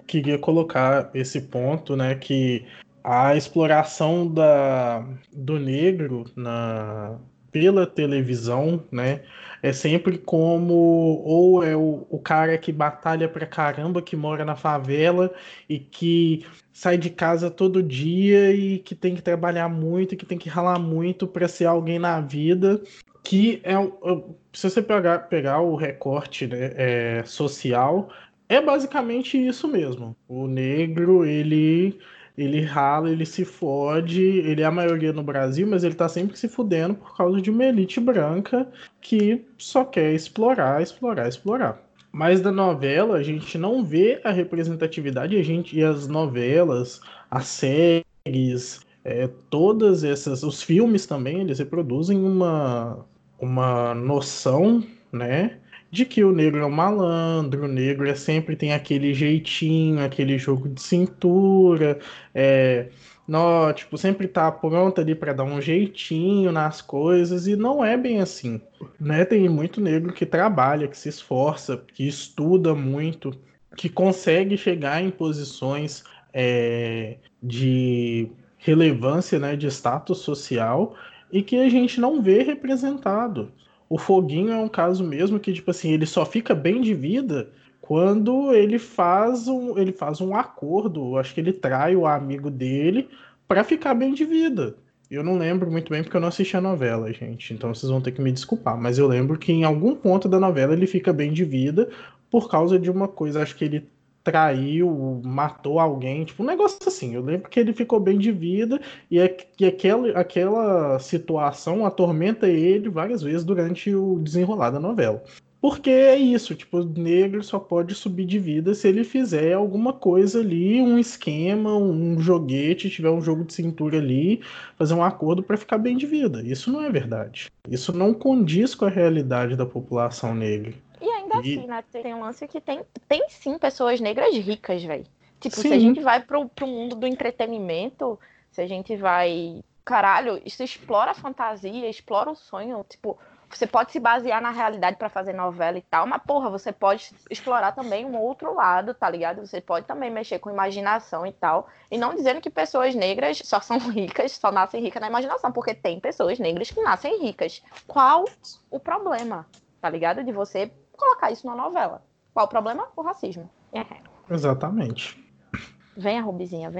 S6: queria colocar esse ponto, né, que a exploração do negro pela televisão, né, é sempre como ou é o cara que batalha pra caramba, que mora na favela e que sai de casa todo dia e que tem que trabalhar muito, e que tem que ralar muito para ser alguém na vida, que se você pegar o recorte, né, social, é basicamente isso mesmo. O negro, ele rala, ele se fode, ele é a maioria no Brasil, mas ele tá sempre se fudendo por causa de uma elite branca que só quer explorar, explorar, explorar. Mas da novela a gente não vê a representatividade, e as novelas, as séries, todas essas, os filmes também, eles reproduzem uma noção, né, de que o negro é um malandro, o negro sempre tem aquele jeitinho, aquele jogo de cintura, tipo, sempre tá pronto ali para dar um jeitinho nas coisas, e não é bem assim, né? Tem muito negro que trabalha, que se esforça, que estuda muito, que consegue chegar em posições de relevância, né, de status social, e que a gente não vê representado. O Foguinho é um caso mesmo que, tipo assim, ele só fica bem de vida quando ele faz um acordo, acho que ele trai o amigo dele para ficar bem de vida. Eu não lembro muito bem porque eu não assisti a novela, gente, então vocês vão ter que me desculpar, mas eu lembro que em algum ponto da novela ele fica bem de vida por causa de uma coisa, acho que ele traiu, matou alguém, tipo um negócio assim. Eu lembro que ele ficou bem de vida e aquela situação atormenta ele várias vezes durante o desenrolar da novela. Porque é isso, tipo, o negro só pode subir de vida se ele fizer alguma coisa ali, um esquema, um joguete, tiver um jogo de cintura ali, fazer um acordo para ficar bem de vida. Isso não é verdade. Isso não condiz com a realidade da população negra.
S4: E ainda assim, né? Tem um lance que tem sim pessoas negras ricas, velho. Tipo,
S6: Sim.
S4: Se a gente vai pro mundo do entretenimento, se a gente vai. Caralho, isso explora a fantasia, explora o sonho. Tipo, você pode se basear na realidade pra fazer novela e tal, mas, porra, você pode explorar também um outro lado, tá ligado? Você pode também mexer com imaginação e tal. E não dizendo que pessoas negras só são ricas, só nascem ricas na imaginação, porque tem pessoas negras que nascem ricas. Qual o problema, tá ligado? De você colocar isso numa novela. Qual o problema? O racismo.
S6: Exatamente.
S4: Vem a Rubizinha.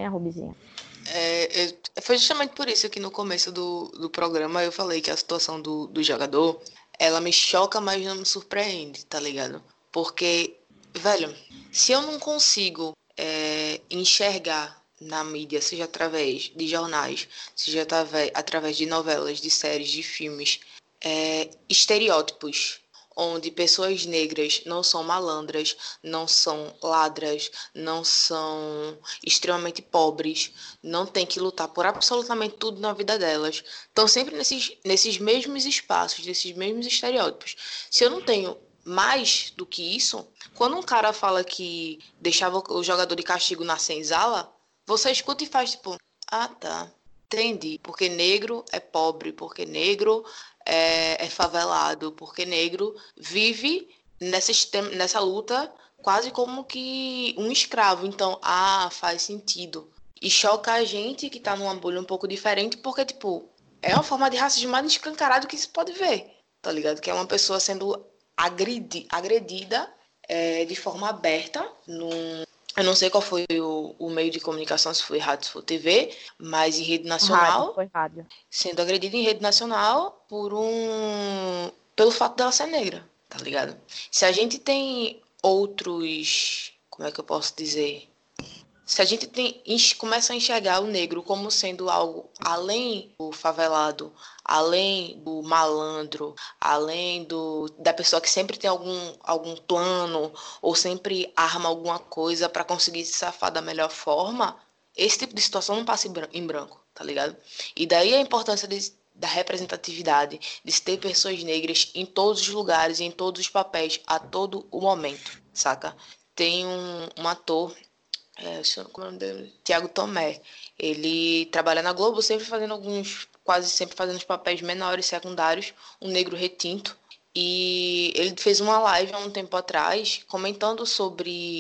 S5: Foi justamente por isso que no começo do programa eu falei que a situação do jogador, ela me choca, mas não me surpreende, tá ligado? Porque, velho, se eu não consigo enxergar na mídia, seja através de jornais, seja através de novelas, de séries, de filmes, estereótipos, onde pessoas negras não são malandras, não são ladras, não são extremamente pobres, não tem que lutar por absolutamente tudo na vida delas. Estão sempre nesses mesmos espaços, nesses mesmos estereótipos. Se eu não tenho mais do que isso, quando um cara fala que deixava o jogador de castigo na senzala, você escuta e faz tipo, ah tá, entendi, porque negro é pobre, porque negro é favelado, porque negro vive nessa luta quase como que um escravo. Então, faz sentido. E choca a gente que tá numa bolha um pouco diferente, porque, tipo, é uma forma de racismo mais escancarado que se pode ver, tá ligado? Que é uma pessoa sendo agredida de forma aberta eu não sei qual foi o meio de comunicação, se foi rádio, se foi TV, mas em rede nacional.
S4: Foi rádio.
S5: Sendo agredida em rede nacional pelo fato dela ser negra, tá ligado? Se a gente tem outros, como é que eu posso dizer? Se a gente começa a enxergar o negro como sendo algo além do favelado, além do malandro, além da pessoa que sempre tem algum plano ou sempre arma alguma coisa para conseguir se safar da melhor forma, esse tipo de situação não passa em branco, tá ligado? E daí a importância da representatividade, de se ter pessoas negras em todos os lugares e em todos os papéis a todo o momento, saca? Tem um ator, como é o nome dele? Thiago Tomé. Ele trabalha na Globo, quase sempre fazendo os papéis menores, secundários, um negro retinto. E ele fez uma live há um tempo atrás comentando sobre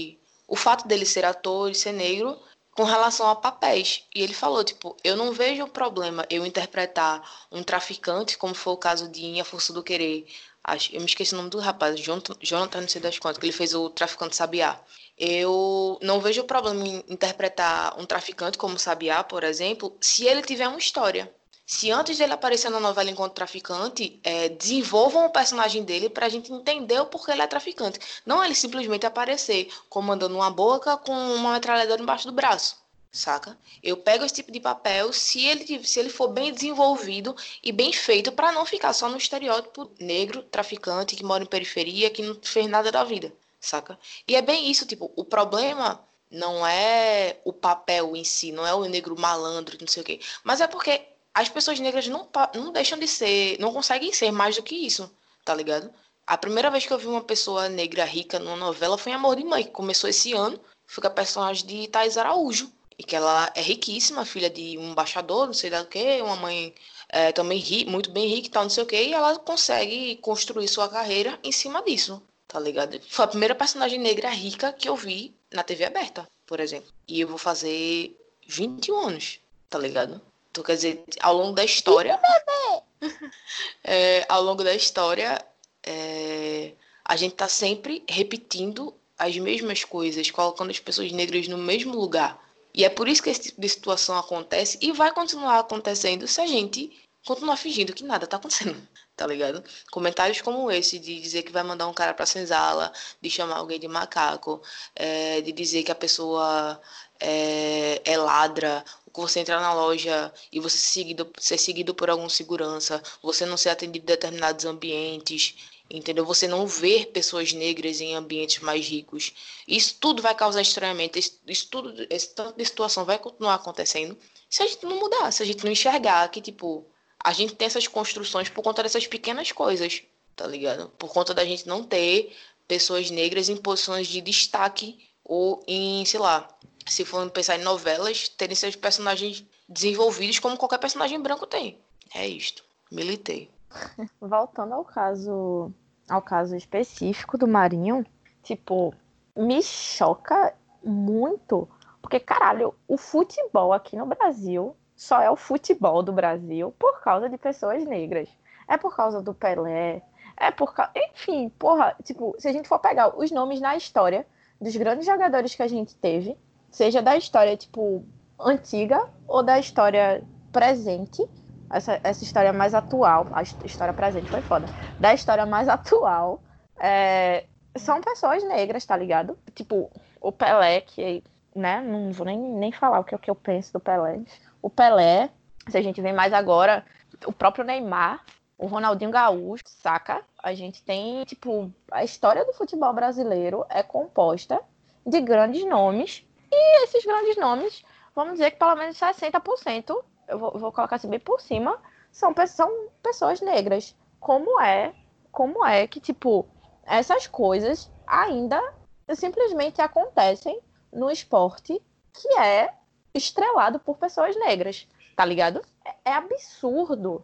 S5: o fato dele ser ator e ser negro com relação a papéis. E ele falou, tipo, eu não vejo problema eu interpretar um traficante, como foi o caso de Em A Força do Querer. Eu me esqueci o nome do rapaz, Jonathan, não sei das quantas, que ele fez o Traficante Sabiá. Eu não vejo problema em interpretar um traficante como Sabiá, por exemplo, se ele tiver uma história. Se antes dele aparecer na novela enquanto traficante, desenvolvam o personagem dele pra gente entender o porquê ele é traficante. Não ele simplesmente aparecer comandando uma boca com uma metralhadora embaixo do braço, saca? Eu pego esse tipo de papel se ele for bem desenvolvido e bem feito pra não ficar só no estereótipo negro, traficante, que mora em periferia, que não fez nada da vida, saca? E é bem isso, tipo, o problema não é o papel em si, não é o negro malandro, não sei o quê, mas é porque as pessoas negras não deixam de ser, não conseguem ser mais do que isso, tá ligado? A primeira vez que eu vi uma pessoa negra rica numa novela foi em Amor de Mãe, que começou esse ano, foi com a personagem de Thaís Araújo, e que ela é riquíssima, filha de um embaixador, não sei lá o quê, uma mãe também muito bem rica e tal, não sei o quê, e ela consegue construir sua carreira em cima disso, tá ligado? Foi a primeira personagem negra rica que eu vi na TV aberta, por exemplo. E eu vou fazer 21 anos, tá ligado? Então, quer dizer, ao longo da história, a gente tá sempre repetindo as mesmas coisas, colocando as pessoas negras no mesmo lugar. E é por isso que esse tipo de situação acontece e vai continuar acontecendo se a gente continuar fingindo que nada tá acontecendo, tá ligado? Comentários como esse, de dizer que vai mandar um cara pra senzala, de chamar alguém de macaco, de dizer que a pessoa é ladra, que você entrar na loja e você ser seguido por algum segurança, você não ser atendido em determinados ambientes, entendeu? Você não ver pessoas negras em ambientes mais ricos. Isso tudo vai causar estranhamento, esse tanto de situação vai continuar acontecendo se a gente não mudar, se a gente não enxergar que, tipo, a gente tem essas construções por conta dessas pequenas coisas, tá ligado? Por conta da gente não ter pessoas negras em posições de destaque ou em, sei lá, se for pensar em novelas, terem seus personagens desenvolvidos como qualquer personagem branco tem. É isto. Militei.
S4: Voltando ao caso específico do Marinho, tipo, me choca muito, porque, caralho, o futebol aqui no Brasil só é o futebol do Brasil por causa de pessoas negras. É por causa do Pelé, enfim, porra, tipo, se a gente for pegar os nomes na história dos grandes jogadores que a gente teve, seja da história, tipo, antiga ou da história presente, essa história mais atual, a história presente foi foda, da história mais atual, são pessoas negras, tá ligado? Tipo, o Pelé, que, né, não vou nem falar o que eu penso do Pelé. O Pelé, se a gente vê mais agora, o próprio Neymar, o Ronaldinho Gaúcho, saca? A gente tem, tipo, a história do futebol brasileiro é composta de grandes nomes, e esses grandes nomes, vamos dizer que pelo menos 60%, eu vou colocar assim bem por cima, são pessoas negras. Como é que, tipo, essas coisas ainda simplesmente acontecem no esporte que é estrelado por pessoas negras, tá ligado? É absurdo,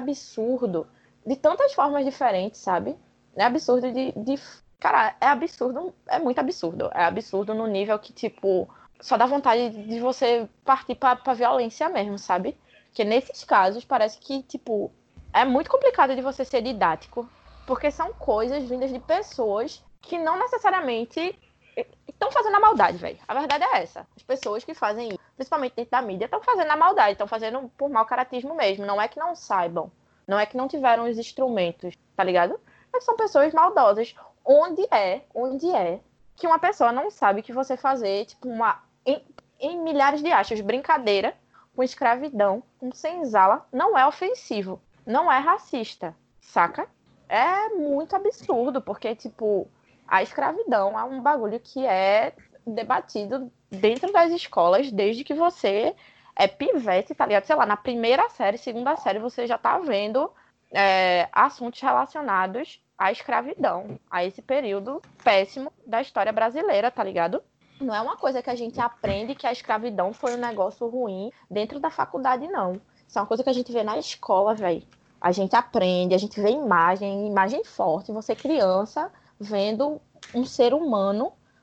S4: de tantas formas diferentes, sabe? É absurdo cara, é absurdo, é muito absurdo. É absurdo no nível que, tipo, só dá vontade de você partir pra violência mesmo, sabe? Porque nesses casos parece que, tipo, é muito complicado de você ser didático, porque são coisas vindas de pessoas que não necessariamente estão fazendo a maldade, velho. A verdade é essa. As pessoas que fazem isso, principalmente dentro da mídia, estão fazendo a maldade, estão fazendo por mau caratismo mesmo. Não é que não saibam, não é que não tiveram os instrumentos, tá ligado? Mas são pessoas maldosas. Onde é que uma pessoa não sabe que você fazer, tipo, em milhares de achos, brincadeira com escravidão, com senzala, não é ofensivo, não é racista, saca? É muito absurdo, porque, tipo, a escravidão é um bagulho que é debatido dentro das escolas desde que você é pivete, tá ligado? Sei lá, na primeira série, segunda série, você já tá vendo assuntos relacionados à escravidão, a esse período péssimo da história brasileira, tá ligado? Não é uma coisa que a gente aprende que a escravidão foi um negócio ruim dentro da faculdade, não. Isso é uma coisa que a gente vê na escola, velho. A gente aprende, a gente vê imagem forte. Você criança vendo um ser humano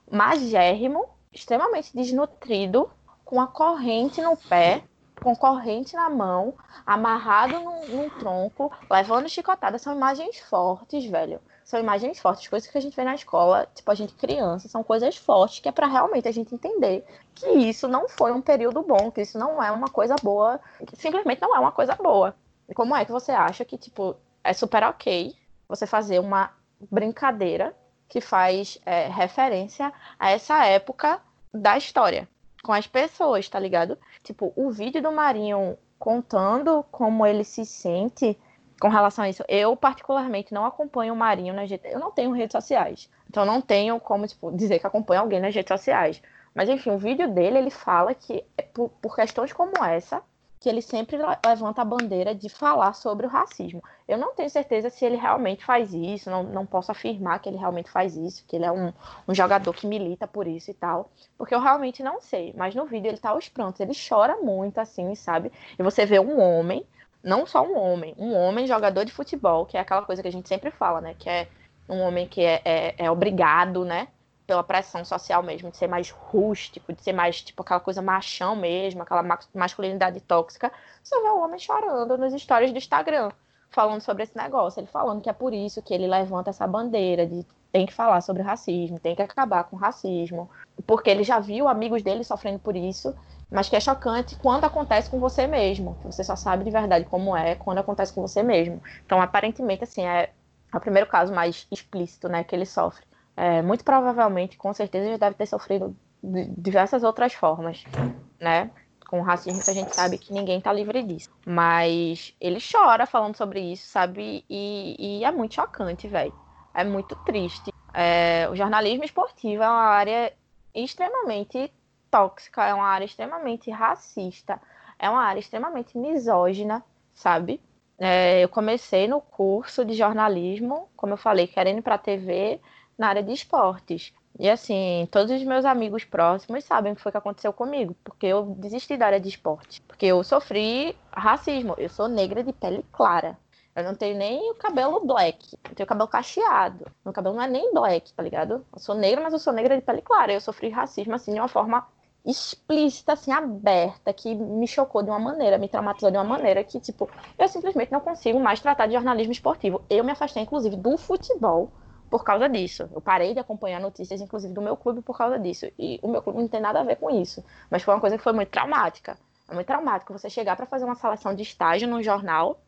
S4: magérrimo, extremamente desnutrido, com a corrente no pé, com corrente na mão, amarrado num tronco, levando chicotada. São imagens fortes, velho. São imagens fortes, coisas que a gente vê na escola, tipo, a gente criança, são coisas fortes que é pra realmente a gente entender que isso não foi um período bom, que isso não é uma coisa boa, que simplesmente não é uma coisa boa. E como é que você acha que, tipo, é super ok você fazer uma brincadeira que faz referência a essa época da história, com as pessoas, tá ligado? Tipo, o vídeo do Marinho contando como ele se sente com relação a isso. Eu, particularmente, não acompanho o Marinho nas redes... Eu não tenho redes sociais. Então, não tenho como, tipo, dizer que acompanho alguém nas redes sociais. Mas, enfim, o vídeo dele, ele fala que é por questões como essa que ele sempre levanta a bandeira de falar sobre o racismo. Eu não tenho certeza se ele realmente faz isso, não posso afirmar que ele realmente faz isso, que ele é um jogador que milita por isso e tal, porque eu realmente não sei. Mas no vídeo ele tá aos prantos, ele chora muito, assim, sabe? E você vê um homem, não só um homem jogador de futebol, que é aquela coisa que a gente sempre fala, né? Que é um homem que é obrigado, né? Pela pressão social mesmo, de ser mais rústico, de ser mais, tipo, aquela coisa machão mesmo, aquela masculinidade tóxica. Você vê o homem chorando nos stories do Instagram, falando sobre esse negócio. Ele falando que é por isso que ele levanta essa bandeira de tem que falar sobre o racismo, tem que acabar com o racismo, porque ele já viu amigos dele sofrendo por isso, mas que é chocante quando acontece com você mesmo, que você só sabe de verdade como é quando acontece com você mesmo. Então, aparentemente, assim, é o primeiro caso mais explícito, né, que ele sofre. Muito provavelmente, com certeza, ele deve ter sofrido de diversas outras formas, né? Com o racismo, que a gente sabe que ninguém tá livre disso. Mas ele chora falando sobre isso, sabe? E é muito chocante, velho. É muito triste. O jornalismo esportivo é uma área extremamente tóxica, é uma área extremamente racista, é uma área extremamente misógina, sabe? Eu comecei no curso de jornalismo, como eu falei, querendo ir pra TV, na área de esportes. E assim, todos os meus amigos próximos sabem o que foi que aconteceu comigo, porque eu desisti da área de esporte. Porque eu sofri racismo. Eu sou negra de pele clara. Eu não tenho nem o cabelo black. Eu tenho o cabelo cacheado. Meu cabelo não é nem black, tá ligado? Eu sou negra, mas eu sou negra de pele clara. Eu sofri racismo, assim, de uma forma explícita, assim, aberta, que me chocou de uma maneira, me traumatizou de uma maneira que, tipo, eu simplesmente não consigo mais tratar de jornalismo esportivo. Eu me afastei, inclusive, do futebol por causa disso. Eu parei de acompanhar notícias, inclusive, do meu clube por causa disso. E o meu clube não tem nada a ver com isso. Mas foi uma coisa que foi muito traumática. É muito traumático você chegar para fazer uma seleção de estágio num jornal,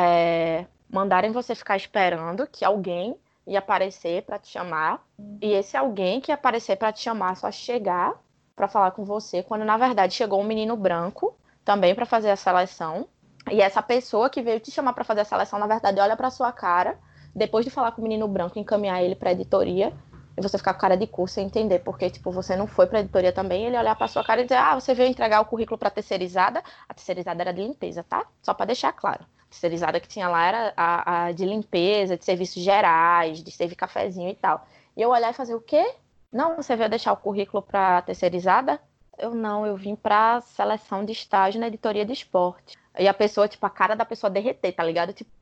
S4: mandarem você ficar esperando que alguém ia aparecer para te chamar. E esse alguém que ia aparecer para te chamar só chegar para falar com você, quando na verdade chegou um menino branco também para fazer a seleção. E essa pessoa que veio te chamar para fazer a seleção, na verdade, olha para sua cara, depois de falar com o menino branco, encaminhar ele pra editoria, e você ficar com cara de cu sem entender, porque, tipo, você não foi pra editoria também, ele olhar pra sua cara e dizer, você veio entregar o currículo pra terceirizada. A terceirizada era de limpeza, tá? Só pra deixar claro. A terceirizada que tinha lá era a de limpeza, de serviços gerais, de servir cafezinho e tal. E eu olhar e fazer o quê? Não, você veio deixar o currículo pra terceirizada? Eu vim pra seleção de estágio na editoria de esporte. E a pessoa, tipo, a cara da pessoa derreter, tá ligado? Tipo,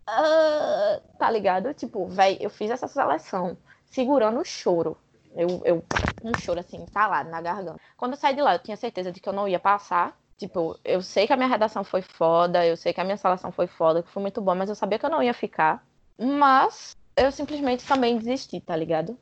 S4: tá ligado? Tipo, véi, eu fiz essa seleção segurando o choro. Um choro, assim, entalado na garganta. Quando eu saí de lá, eu tinha certeza de que eu não ia passar. Tipo, eu sei que a minha redação foi foda, eu sei que a minha seleção foi foda, que foi muito boa, mas eu sabia que eu não ia ficar. Mas eu simplesmente também desisti, tá ligado?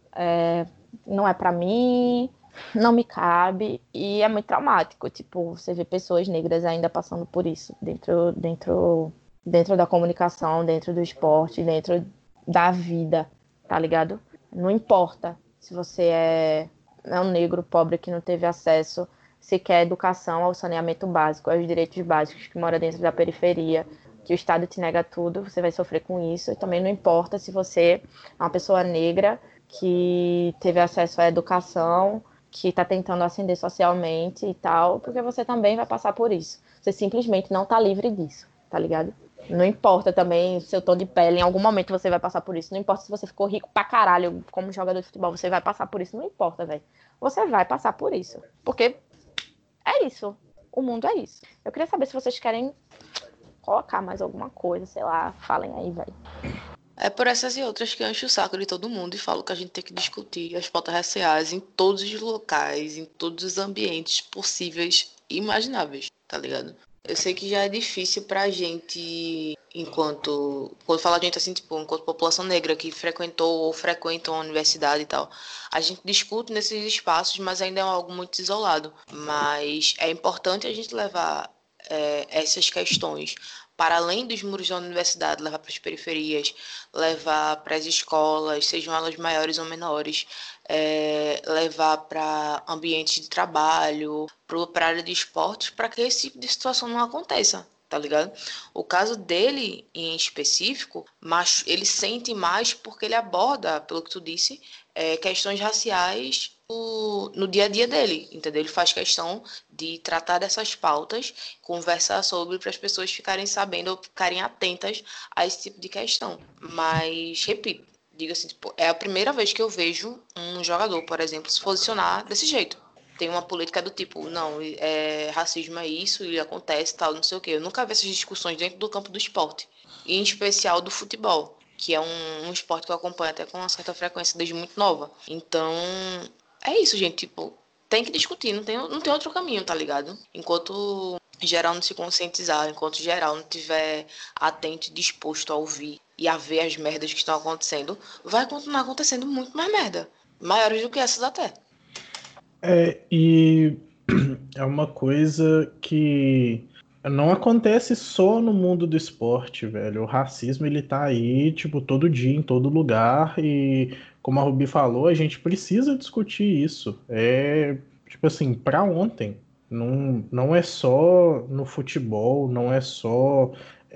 S4: Não é pra mim, não me cabe, e é muito traumático, tipo, você vê pessoas negras ainda passando por isso, dentro da comunicação, dentro do esporte, dentro da vida, tá ligado? Não importa se você é um negro pobre que não teve acesso sequer à educação, ao saneamento básico, aos direitos básicos, que mora dentro da periferia, que o Estado te nega tudo, você vai sofrer com isso, e também não importa se você é uma pessoa negra que teve acesso à educação, que está tentando ascender socialmente e tal, porque você também vai passar por isso. Você simplesmente não tá livre disso, tá ligado? Não importa também seu tom de pele, em algum momento você vai passar por isso. Não importa se você ficou rico pra caralho como jogador de futebol, você vai passar por isso. Não importa, velho. Você vai passar por isso. Porque é isso. O mundo é isso. Eu queria saber se vocês querem colocar mais alguma coisa, sei lá, falem aí, velho.
S5: É por essas e outras que eu encho o saco de todo mundo e falo que a gente tem que discutir as pautas raciais em todos os locais, em todos os ambientes possíveis e imagináveis, tá ligado? Eu sei que já é difícil pra gente, quando fala gente assim, tipo, enquanto população negra que frequentou ou frequentam a universidade e tal, a gente discute nesses espaços, mas ainda é algo muito isolado. Mas é importante a gente levar essas questões para além dos muros da universidade, levar para as periferias, levar para as escolas, sejam elas maiores ou menores, levar para ambientes de trabalho, para a área de esportes, para que esse tipo de situação não aconteça, tá ligado? O caso dele, em específico, mas ele sente mais porque ele aborda, pelo que tu disse, questões raciais no dia a dia dele, entendeu? Ele faz questão de tratar dessas pautas, conversar sobre para as pessoas ficarem sabendo ou ficarem atentas a esse tipo de questão. Mas, repito, digo assim, tipo, é a primeira vez que eu vejo um jogador, por exemplo, se posicionar desse jeito. Tem uma política do tipo, não, racismo é isso, ele acontece, tal, não sei o quê. Eu nunca vi essas discussões dentro do campo do esporte, e em especial do futebol, que é um esporte que eu acompanho até com uma certa frequência desde muito nova. Então, é isso, gente, tipo, tem que discutir, não tem outro caminho, tá ligado? Enquanto geral não se conscientizar, enquanto geral não tiver atento e disposto a ouvir e a ver as merdas que estão acontecendo, vai continuar acontecendo muito mais merda. Maiores do que essas até.
S6: E é uma coisa que não acontece só no mundo do esporte, velho. O racismo, ele tá aí, tipo, todo dia, em todo lugar, e como a Ruby falou, a gente precisa discutir isso. Tipo assim, pra ontem. Não é só no futebol, não é só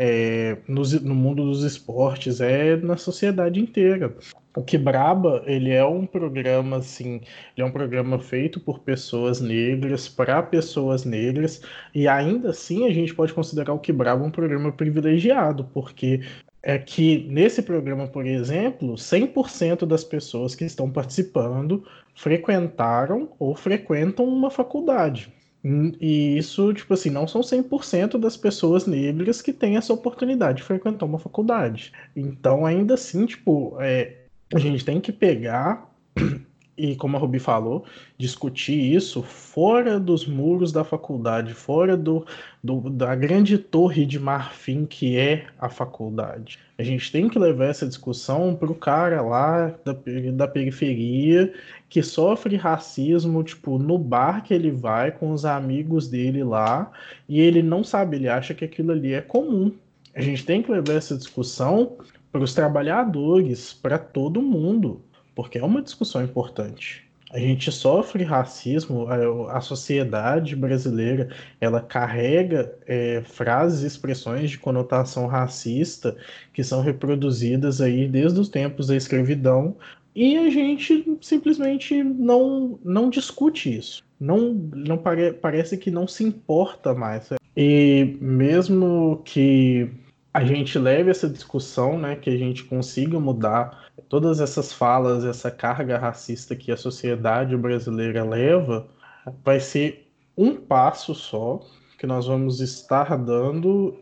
S6: no mundo dos esportes, é na sociedade inteira. O Quebraba, ele é um programa assim, ele é um programa feito por pessoas negras, para pessoas negras, e ainda assim a gente pode considerar o Quebraba um programa privilegiado, porque é que nesse programa, por exemplo, 100% das pessoas que estão participando frequentaram ou frequentam uma faculdade. E isso, tipo assim, não são 100% das pessoas negras que têm essa oportunidade de frequentar uma faculdade. Então, ainda assim, tipo, a gente tem que pegar e, como a Ruby falou, discutir isso fora dos muros da faculdade, fora da grande torre de marfim que é a faculdade. A gente tem que levar essa discussão para o cara lá da periferia que sofre racismo, tipo, no bar que ele vai com os amigos dele lá, e ele não sabe, ele acha que aquilo ali é comum. A gente tem que levar essa discussão para os trabalhadores, para todo mundo, porque é uma discussão importante. A gente sofre racismo, a sociedade brasileira, ela carrega frases e expressões de conotação racista que são reproduzidas aí desde os tempos da escravidão, e a gente simplesmente não discute isso. Parece que não se importa mais. E mesmo que a gente leve essa discussão, né, que a gente consiga mudar todas essas falas, essa carga racista que a sociedade brasileira leva, vai ser um passo só que nós vamos estar dando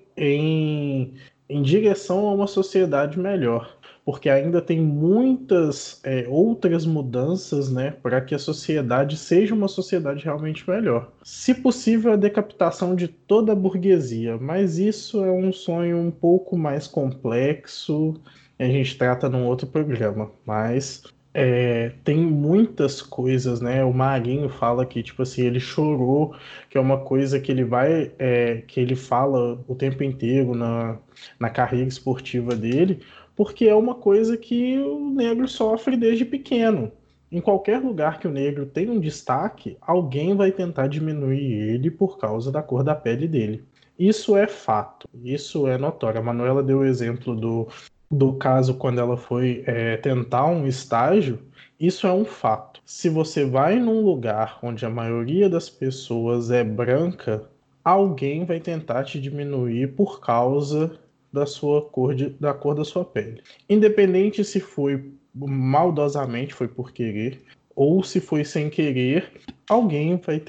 S6: em direção a uma sociedade melhor. Porque ainda tem muitas outras mudanças, né, para que a sociedade seja uma sociedade realmente melhor. Se possível, a decapitação de toda a burguesia, mas isso é um sonho um pouco mais complexo, a gente trata num outro programa, mas tem muitas coisas, né? O Marinho fala que, tipo assim, ele chorou, que é uma coisa que que ele fala o tempo inteiro na carreira esportiva dele, porque é uma coisa que o negro sofre desde pequeno. Em qualquer lugar que o negro tem um destaque, alguém vai tentar diminuir ele por causa da cor da pele dele. Isso é fato, isso é notório. A Manuela deu o exemplo do caso quando ela foi tentar um estágio. Isso é um fato. Se você vai num lugar onde a maioria das pessoas é branca, alguém vai tentar te diminuir por causa da cor da sua pele. Independente se foi maldosamente, foi por querer, ou se foi sem querer, alguém vai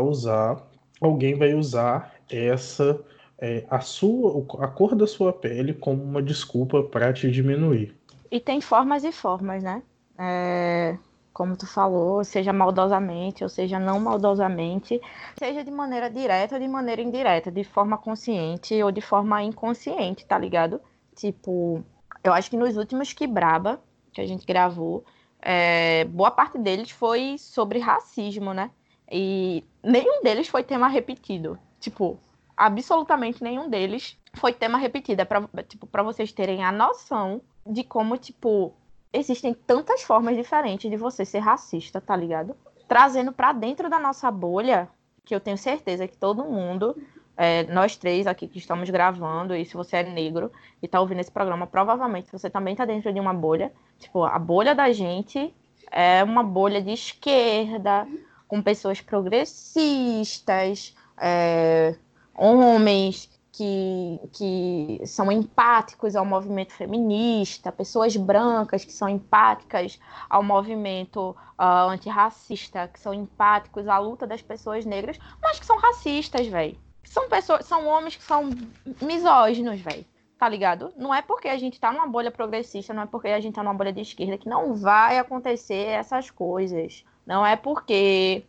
S6: usar a cor da sua pele como uma desculpa para te diminuir.
S4: E tem formas e formas, né? Como tu falou, seja maldosamente ou seja não maldosamente, seja de maneira direta ou de maneira indireta, de forma consciente ou de forma inconsciente, tá ligado? Tipo, eu acho que nos últimos Quebraba que a gente gravou, boa parte deles foi sobre racismo, né? E nenhum deles foi tema repetido. Tipo, absolutamente nenhum deles foi tema repetido. Pra vocês terem a noção de como, tipo, existem tantas formas diferentes de você ser racista, tá ligado? Trazendo pra dentro da nossa bolha, que eu tenho certeza que todo mundo, nós três aqui que estamos gravando, e se você é negro e tá ouvindo esse programa, provavelmente você também tá dentro de uma bolha. Tipo, a bolha da gente é uma bolha de esquerda, com pessoas progressistas, homens que são empáticos ao movimento feminista, pessoas brancas que são empáticas ao movimento antirracista, que são empáticos à luta das pessoas negras, mas que são racistas, velho. São homens que são misóginos, velho. Tá ligado? Não é porque a gente tá numa bolha progressista, não é porque a gente tá numa bolha de esquerda que não vai acontecer essas coisas. Não é porque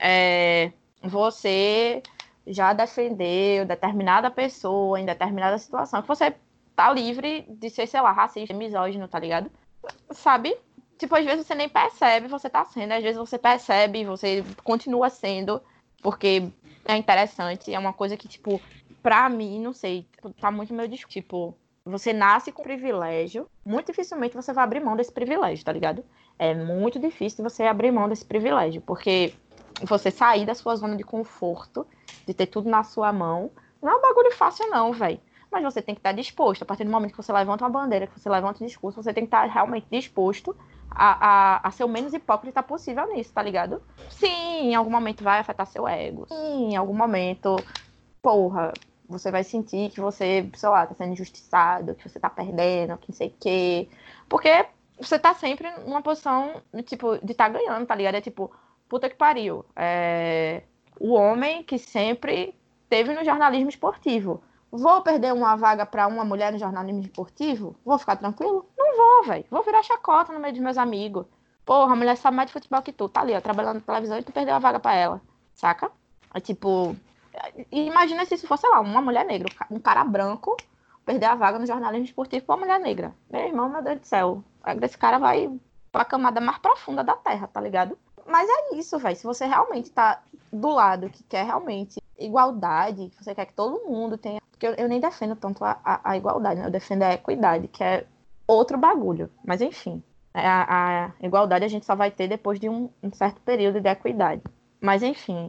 S4: você já defendeu determinada pessoa em determinada situação que você tá livre de ser, sei lá, racista, misógino, tá ligado? Sabe? Tipo, às vezes você nem percebe, você tá sendo, às vezes você percebe e você continua sendo, porque é interessante, é uma coisa que, tipo, pra mim, não sei, tá muito meu discurso. Tipo, você nasce com privilégio, muito dificilmente você vai abrir mão desse privilégio, tá ligado? É muito difícil você abrir mão desse privilégio, porque você sair da sua zona de conforto, de ter tudo na sua mão, não é um bagulho fácil não, velho. Mas você tem que estar disposto. A partir do momento que você levanta uma bandeira, que você levanta um discurso, você tem que estar realmente disposto a ser o menos hipócrita possível nisso, tá ligado? Sim, em algum momento vai afetar seu ego. Sim, em algum momento, porra, você vai sentir que você, sei lá, tá sendo injustiçado, que você tá perdendo, que não sei o quê. Porque você tá sempre numa posição, tipo, de estar ganhando, tá ligado? É tipo, puta que pariu. O homem que sempre teve no jornalismo esportivo. Vou perder uma vaga para uma mulher no jornalismo esportivo? Vou ficar tranquilo? Não vou, velho. Vou virar chacota no meio dos meus amigos. Porra, a mulher sabe mais de futebol que tu. Tá ali, ó, trabalhando na televisão e tu perdeu a vaga para ela. Saca? É tipo... Imagina se isso fosse, sei lá, uma mulher negra. Um cara branco perder a vaga no jornalismo esportivo pra uma mulher negra. Meu irmão, meu Deus do céu. Esse cara vai pra camada mais profunda da terra, tá ligado? Mas é isso, velho. Se você realmente tá do lado que quer realmente igualdade, que você quer que todo mundo tenha... Porque eu nem defendo tanto a igualdade, né? Eu defendo a equidade, que é outro bagulho. Mas enfim, a igualdade a gente só vai ter depois de um certo período de equidade. Mas enfim,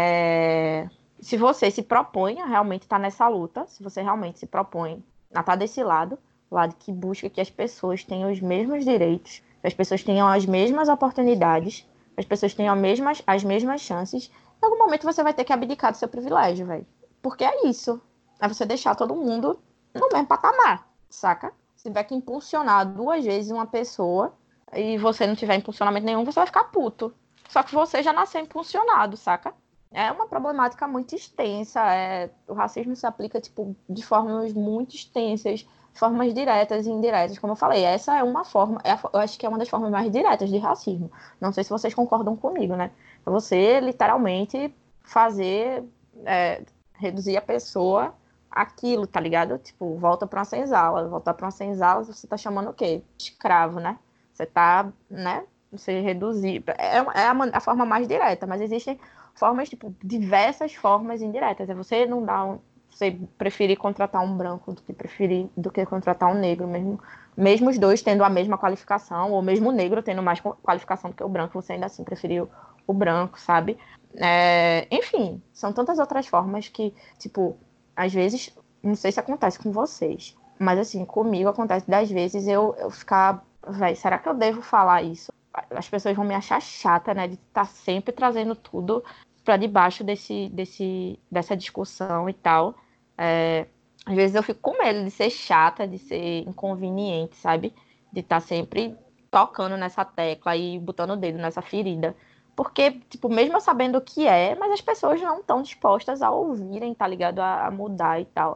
S4: se você se propõe a realmente estar nessa luta, se você realmente se propõe a estar desse lado que busca que as pessoas tenham os mesmos direitos, que as pessoas tenham as mesmas oportunidades, que as pessoas tenham as mesmas chances, em algum momento você vai ter que abdicar do seu privilégio, velho. Porque é isso. É você deixar todo mundo no mesmo patamar, saca? Se tiver que impulsionar 2 vezes uma pessoa e você não tiver impulsionamento nenhum, você vai ficar puto. Só que você já nasceu impulsionado, saca? É uma problemática muito extensa. O racismo se aplica tipo, de formas muito extensas, formas diretas e indiretas. Como eu falei, essa é uma forma, eu acho que é uma das formas mais diretas de racismo. Não sei se vocês concordam comigo, né? É você literalmente fazer, reduzir a pessoa àquilo, tá ligado? Tipo, volta pra uma senzala. Voltar pra uma senzala, você tá chamando o quê? Escravo, né? Você tá, né? Você reduzir. É a forma mais direta, mas existem formas, tipo, diversas formas indiretas. É você não dar você preferir contratar um branco do que contratar um negro, mesmo os dois tendo a mesma qualificação, ou mesmo o negro tendo mais qualificação do que o branco, você ainda assim preferiu o branco, sabe? Enfim, são tantas outras formas que, tipo, às vezes, não sei se acontece com vocês, mas assim, comigo acontece das vezes eu ficar, véi, será que eu devo falar isso? As pessoas vão me achar chata, né, de estar sempre trazendo tudo para debaixo dessa discussão e tal. Às vezes eu fico com medo de ser chata, de ser inconveniente, sabe? De estar sempre tocando nessa tecla e botando o dedo nessa ferida. Porque, tipo, mesmo eu sabendo o que mas as pessoas não estão dispostas a ouvirem, tá ligado? A mudar e tal.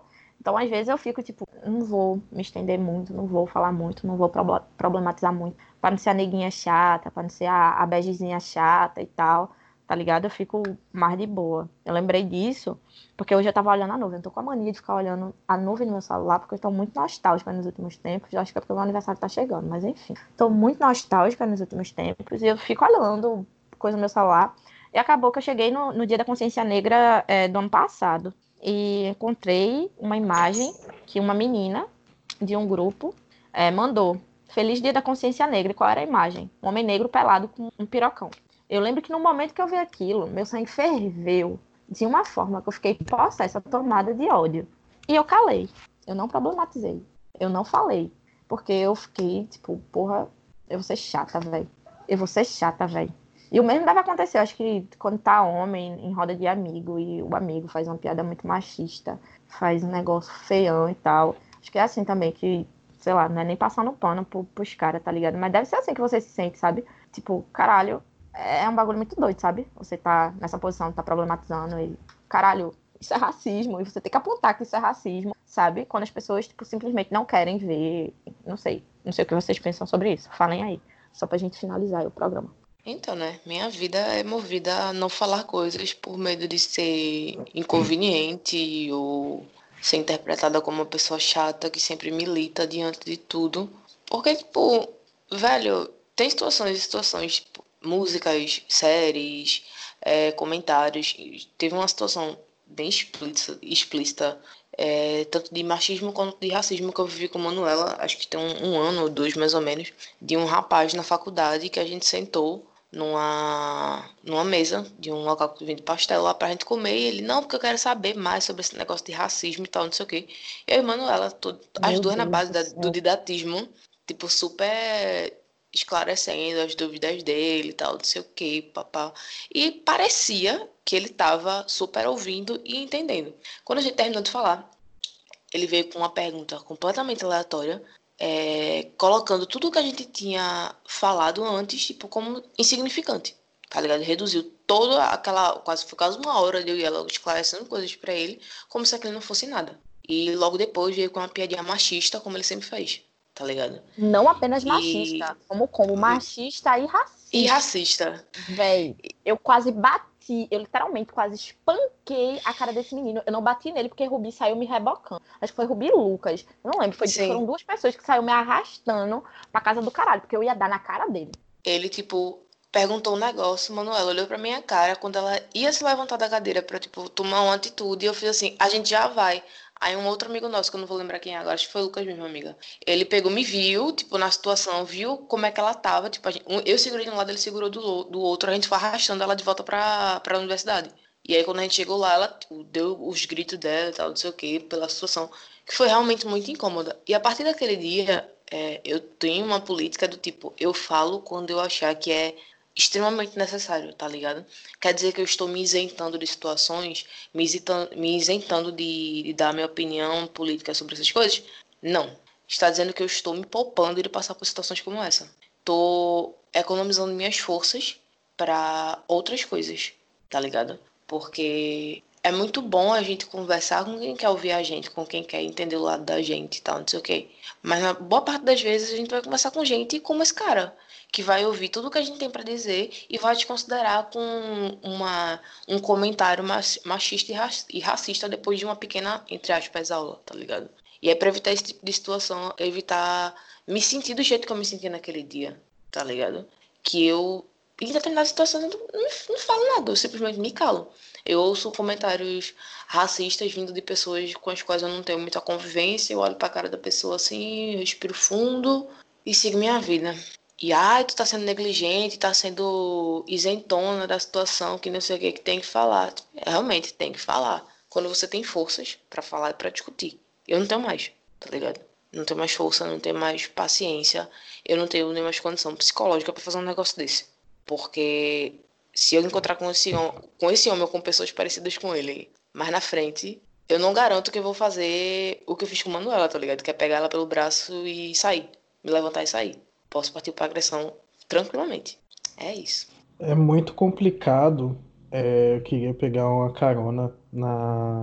S4: Então, às vezes, eu fico, tipo, não vou me estender muito, não vou falar muito, não vou problematizar muito, pra não ser a neguinha chata, pra não ser a begezinha chata e tal, tá ligado? Eu fico mais de boa. Eu lembrei disso, porque hoje eu tava olhando a nuvem. Eu tô com a mania de ficar olhando a nuvem no meu celular, porque eu tô muito nostálgica nos últimos tempos. Eu acho que é porque o meu aniversário tá chegando, mas enfim. Tô muito nostálgica nos últimos tempos e eu fico olhando coisa no meu celular. E acabou que eu cheguei no Dia da Consciência Negra do ano passado e encontrei uma imagem que uma menina de um grupo mandou. Feliz Dia da Consciência Negra. E qual era a imagem? Um homem negro pelado com um pirocão. Eu lembro que no momento que eu vi aquilo, meu sangue ferveu de uma forma que eu fiquei possessa, tomada de ódio. E eu calei. Eu não problematizei. Eu não falei. Porque eu fiquei, tipo, porra, eu vou ser chata, velho. Eu vou ser chata, velho. E o mesmo deve acontecer, eu acho que quando tá homem em roda de amigo e o amigo faz uma piada muito machista, faz um negócio feião e tal. Acho que é assim também, que, sei lá, não é nem passando pano pros caras, tá ligado? Mas deve ser assim que você se sente, sabe? Tipo, caralho, é um bagulho muito doido, sabe? Você tá nessa posição, tá problematizando e, caralho, isso é racismo. E você tem que apontar que isso é racismo, sabe? Quando as pessoas, tipo, simplesmente não querem ver, não sei. Não sei o que vocês pensam sobre isso. Falem aí, só pra gente finalizar aí o programa.
S5: Então, né? Minha vida é movida a não falar coisas por medo de ser inconveniente ou ser interpretada como uma pessoa chata que sempre milita diante de tudo. Porque, tipo, velho, tem situações e situações, tipo, músicas, séries, comentários. Teve uma situação bem explícita, tanto de machismo quanto de racismo que eu vivi com Manuela, acho que tem um ano ou dois mais ou menos, de um rapaz na faculdade que a gente sentou numa mesa de um local que vende pastel lá pra gente comer. E ele, não, porque eu quero saber mais sobre esse negócio de racismo e tal, não sei o quê. Eu e Manuela, as
S4: Meu
S5: duas na
S4: Deus
S5: base
S4: do
S5: do
S4: céu.
S5: didatismo, tipo, super esclarecendo as dúvidas dele e tal, não sei o quê, papá. E parecia que ele tava super ouvindo e entendendo. Quando a gente terminou de falar, ele veio com uma pergunta completamente aleatória, colocando tudo que a gente tinha falado antes, tipo, como insignificante, tá ligado? Reduziu toda aquela, foi quase uma hora de eu e ela esclarecendo coisas pra ele, como se aquilo não fosse nada. E logo depois veio com uma piadinha machista, como ele sempre faz, tá ligado?
S4: Não apenas
S5: E,
S4: machista, como machista e
S5: e
S4: racista.
S5: racista.
S4: Véi, eu quase bati, eu literalmente quase espanquei a cara desse menino. Eu não bati nele porque Rubi saiu me rebocando. Acho que foi Rubi e Lucas. Eu não lembro, foram
S5: Sim.
S4: duas pessoas que saíram me arrastando pra casa do caralho, porque eu ia dar na cara dele.
S5: Ele, tipo, perguntou um negócio, Manuela olhou pra minha cara quando ela ia se levantar da cadeira pra, tipo, tomar uma atitude. E eu fiz assim, a gente já vai. Aí um outro amigo nosso, que eu não vou lembrar quem é agora, acho que foi o Lucas mesmo, amiga. Ele pegou, me viu, tipo, na situação, viu como é que ela tava. Tipo, eu segurei de um lado, ele segurou do outro. A gente foi arrastando ela de volta pra universidade. E aí, quando a gente chegou lá, ela, tipo, deu os gritos dela e tal, não sei o quê, pela situação, que foi realmente muito incômoda. E a partir daquele dia, eu tenho uma política do tipo, eu falo quando eu achar que é extremamente necessário, tá ligado? Quer dizer que eu estou me isentando de situações, me isentando de dar minha opinião política sobre essas coisas? Não. Está dizendo que eu estou me poupando de passar por situações como essa. Estou economizando minhas forças para outras coisas, tá ligado? Porque é muito bom a gente conversar com quem quer ouvir a gente, com quem quer entender o lado da gente e tal, não sei o quê. Mas na boa parte das vezes a gente vai conversar com gente como esse cara, que vai ouvir tudo que a gente tem pra dizer e vai te considerar com um comentário machista e racista depois de uma pequena, entre aspas, aula, tá ligado? E é pra evitar esse tipo de situação, evitar me sentir do jeito que eu me senti naquele dia, tá ligado? Que eu, em determinadas situações, eu não falo nada, eu simplesmente me calo. Eu ouço comentários racistas vindo de pessoas com as quais eu não tenho muita convivência, eu olho pra cara da pessoa assim, respiro fundo e sigo minha vida. E, ai, tu tá sendo negligente, tá sendo isentona da situação, que não sei o que tem que falar. Realmente, tem que falar. Quando você tem forças pra falar e pra discutir. Eu não tenho mais, tá ligado? Não tenho mais força, não tenho mais paciência, eu não tenho nem mais condição psicológica pra fazer um negócio desse. Porque se eu encontrar com esse homem ou com pessoas parecidas com ele, mais na frente, eu não garanto que eu vou fazer o que eu fiz com Manuela, tá ligado? Que é pegar ela pelo braço e sair. Me levantar e sair. Posso partir pra agressão tranquilamente. É isso.
S6: É muito complicado. Eu queria pegar uma carona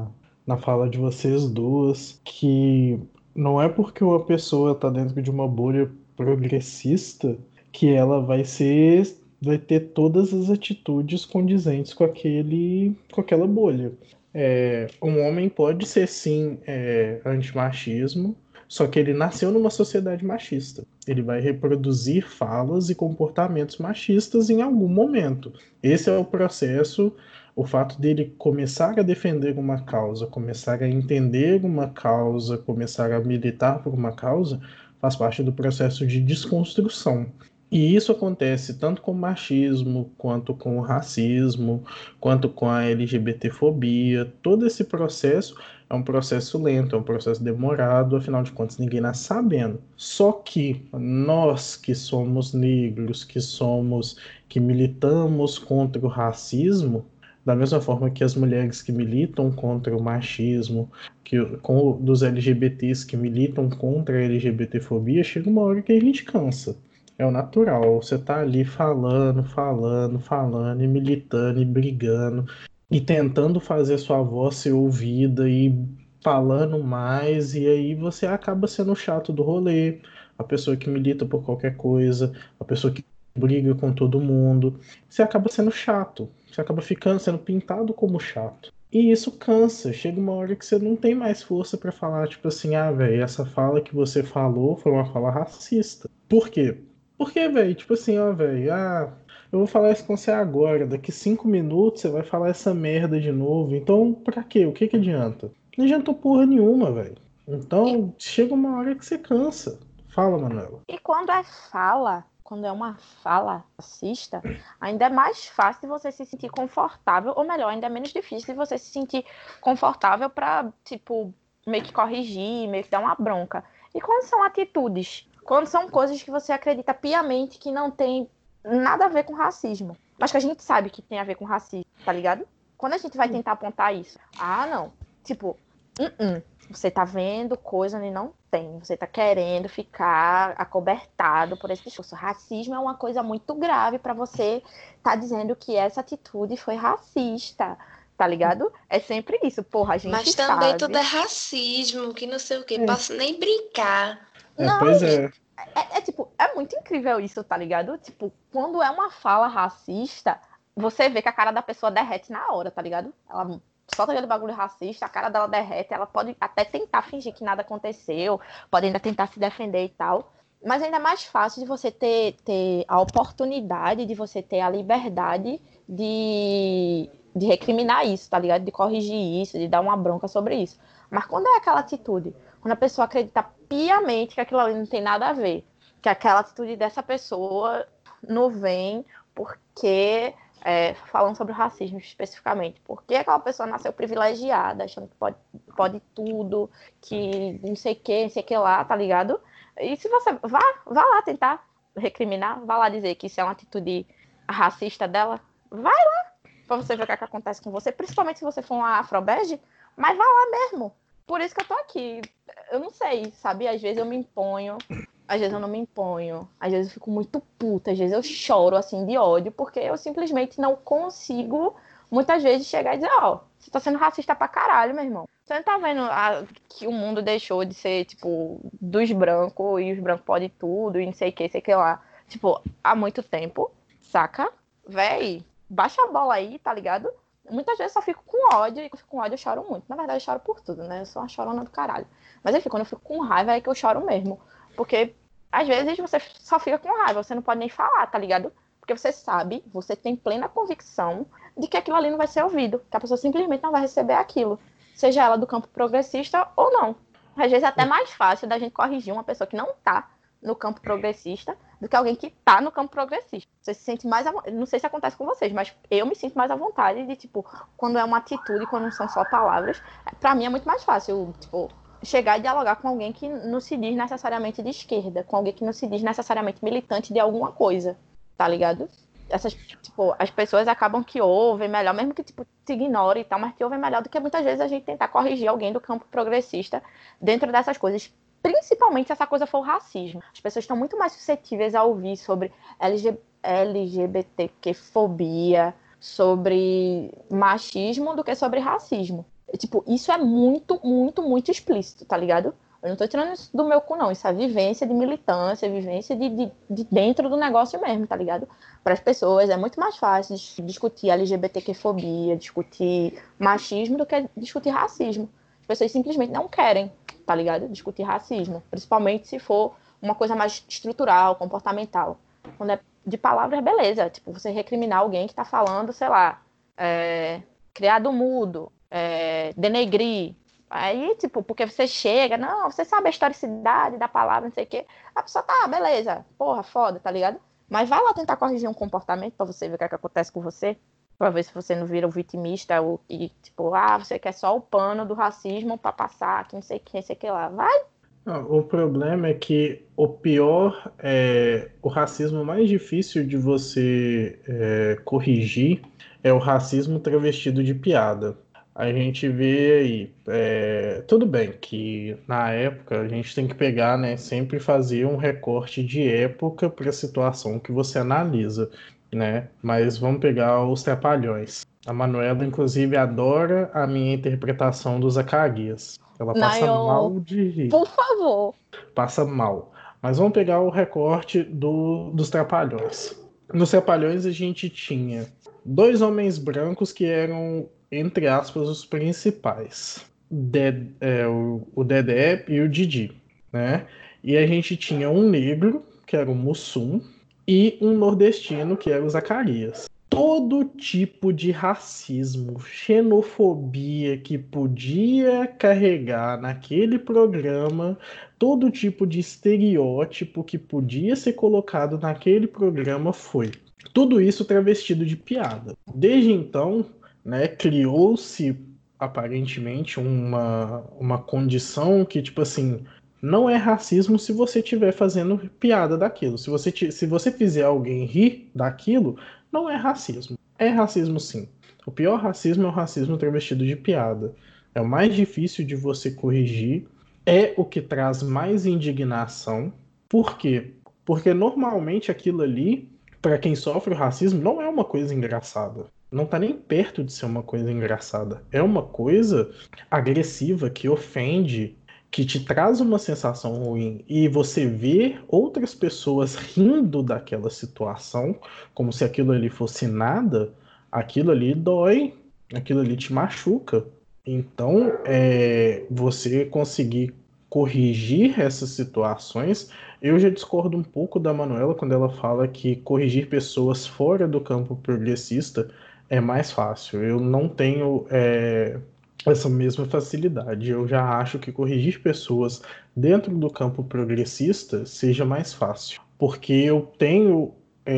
S6: na fala de vocês duas, que não é porque uma pessoa está dentro de uma bolha progressista que ela vai ter todas as atitudes condizentes com aquela bolha. Um homem pode ser sim antimachismo, só que ele nasceu numa sociedade machista. Ele vai reproduzir falas e comportamentos machistas em algum momento. Esse é o processo. O fato dele começar a defender uma causa, começar a entender uma causa, começar a militar por uma causa, faz parte do processo de desconstrução. E isso acontece tanto com o machismo, quanto com o racismo, quanto com a LGBTfobia. Todo esse processo é um processo lento, é um processo demorado, afinal de contas ninguém nasce sabendo. Só que nós que somos negros, que militamos contra o racismo, da mesma forma que as mulheres que militam contra o machismo, dos LGBTs que militam contra a LGBTfobia, chega uma hora que a gente cansa. É o natural, você tá ali falando, e militando, e brigando, e tentando fazer sua voz ser ouvida, e falando mais, e aí você acaba sendo o chato do rolê, a pessoa que milita por qualquer coisa, a pessoa que briga com todo mundo, você acaba sendo chato, você acaba sendo pintado como chato. E isso cansa, chega uma hora que você não tem mais força pra falar, tipo assim, velho, essa fala que você falou foi uma fala racista. Por quê? Porque, velho, tipo assim, velho, eu vou falar isso com você agora, daqui 5 minutos você vai falar essa merda de novo, então pra quê? O que que adianta? Não adiantou porra nenhuma, velho. Então, chega uma hora que você cansa. Fala, Manuela.
S4: E quando é uma fala racista, ainda é mais fácil de você se sentir confortável, ou melhor, ainda é menos difícil de você se sentir confortável pra, tipo, meio que corrigir, meio que dar uma bronca. E quando são atitudes, quando são coisas que você acredita piamente que não tem nada a ver com racismo, mas que a gente sabe que tem a ver com racismo, tá ligado? Quando a gente vai tentar apontar isso, não, tipo, você tá vendo coisa onde não tem, você tá querendo ficar acobertado por esse discurso. Racismo é uma coisa muito grave pra você tá dizendo que essa atitude foi racista, tá ligado? É sempre isso, porra, a gente
S5: Mas também
S4: sabe.
S5: tudo é racismo, que não sei o quê, posso nem brincar.
S6: Pois é.
S4: Tipo, é muito incrível isso, tá ligado? Tipo, quando é uma fala racista, você vê que a cara da pessoa derrete na hora, tá ligado? Ela solta aquele bagulho racista, a cara dela derrete, ela pode até tentar fingir que nada aconteceu, pode ainda tentar se defender e tal, mas ainda é mais fácil de você ter a oportunidade, de você ter a liberdade de recriminar isso, tá ligado? De corrigir isso, de dar uma bronca sobre isso. Mas quando é aquela atitude, quando a pessoa acredita piamente que aquilo ali não tem nada a ver, que aquela atitude dessa pessoa não vem porque... falando sobre o racismo especificamente, porque aquela pessoa nasceu privilegiada, achando que pode tudo, que não sei o que lá, tá ligado? E se você vá lá tentar recriminar, vá lá dizer que isso é uma atitude racista dela, vai lá pra você ver o que acontece com você, principalmente se você for uma afrobege, mas vá lá mesmo. Por isso que eu tô aqui. Eu não sei, sabe? Às vezes eu me imponho, às vezes eu não me imponho, às vezes eu fico muito puta, às vezes eu choro, assim, de ódio, porque eu simplesmente não consigo, muitas vezes, chegar e dizer, você tá sendo racista pra caralho, meu irmão. Você não tá vendo que o mundo deixou de ser, tipo, dos brancos, e os brancos podem tudo, e não sei o que lá, tipo, há muito tempo, saca? Véi, baixa a bola aí, tá ligado? Muitas vezes eu só fico com ódio, e quando eu fico com ódio eu choro muito. Na verdade eu choro por tudo, né? Eu sou uma chorona do caralho. Mas enfim, quando eu fico com raiva é que eu choro mesmo. Porque às vezes você só fica com raiva, você não pode nem falar, tá ligado? Porque você sabe, você tem plena convicção de que aquilo ali não vai ser ouvido, que a pessoa simplesmente não vai receber aquilo, seja ela do campo progressista ou não. Às vezes é até mais fácil da gente corrigir uma pessoa que não tá no campo progressista do que alguém que tá no campo progressista. Você se sente mais... Não sei se acontece com vocês, mas eu me sinto mais à vontade de, tipo, quando é uma atitude, quando não são só palavras, pra mim é muito mais fácil, tipo... chegar e dialogar com alguém que não se diz necessariamente de esquerda, com alguém que não se diz necessariamente militante de alguma coisa, tá ligado? As pessoas acabam que ouvem melhor, mesmo que, tipo, te ignore e tal, mas te ouvem melhor do que muitas vezes a gente tentar corrigir alguém do campo progressista dentro dessas coisas, principalmente se essa coisa for o racismo. As pessoas estão muito mais suscetíveis a ouvir sobre LGBTQ-fobia, sobre machismo do que sobre racismo. Tipo, isso é muito, muito, muito explícito, tá ligado? Eu não tô tirando isso do meu cu, não. Isso é vivência de militância, vivência de dentro do negócio mesmo, tá ligado? Para as pessoas é muito mais fácil discutir LGBTQ-fobia, discutir machismo do que discutir racismo. As pessoas simplesmente não querem, tá ligado? Discutir racismo. Principalmente se for uma coisa mais estrutural, comportamental. Quando é de palavras, beleza. Tipo, você recriminar alguém que tá falando, sei lá, criado mudo, denegrir. Aí, tipo, porque você chega, não, você sabe a historicidade da palavra, não sei o quê. A pessoa tá, beleza, porra, foda, tá ligado? Mas vai lá tentar corrigir um comportamento pra você ver o que é que acontece com você. Pra ver se você não vira o vitimista e, tipo, você quer só o pano do racismo pra passar, que não sei o que, não sei o que lá. Vai.
S6: O problema é que o racismo mais difícil de você corrigir é o racismo travestido de piada. A gente vê aí, tudo bem que na época a gente tem que pegar, né, sempre fazer um recorte de época para a situação que você analisa, né? Mas vamos pegar os Trapalhões. A Manuela, inclusive, adora a minha interpretação do Zacarias. Ela passa mal de rir.
S4: Por favor.
S6: Passa mal. Mas vamos pegar o recorte dos Trapalhões. Nos Trapalhões a gente tinha 2 homens brancos que eram, entre aspas, os principais. O Dedé e o Didi, né? E a gente tinha um negro, que era o Mussum, e um nordestino, que era o Zacarias. Todo tipo de racismo, xenofobia que podia carregar naquele programa, todo tipo de estereótipo que podia ser colocado naquele programa foi. Tudo isso travestido de piada. Desde então, né, criou-se aparentemente uma condição que, tipo assim, não é racismo se você estiver fazendo piada daquilo. Se você fizer alguém rir daquilo, não é racismo. É racismo, sim. O pior racismo é o racismo travestido de piada. É o mais difícil de você corrigir. É o que traz mais indignação. Por quê? Porque normalmente aquilo ali, para quem sofre o racismo, não é uma coisa engraçada. Não tá nem perto de ser uma coisa engraçada. É uma coisa agressiva que ofende, que te traz uma sensação ruim, e você vê outras pessoas rindo daquela situação, como se aquilo ali fosse nada, aquilo ali dói, aquilo ali te machuca. Então, você conseguir corrigir essas situações, eu já discordo um pouco da Manuela quando ela fala que corrigir pessoas fora do campo progressista é mais fácil. Eu não tenho essa mesma facilidade. Eu já acho que corrigir pessoas dentro do campo progressista seja mais fácil, porque eu tenho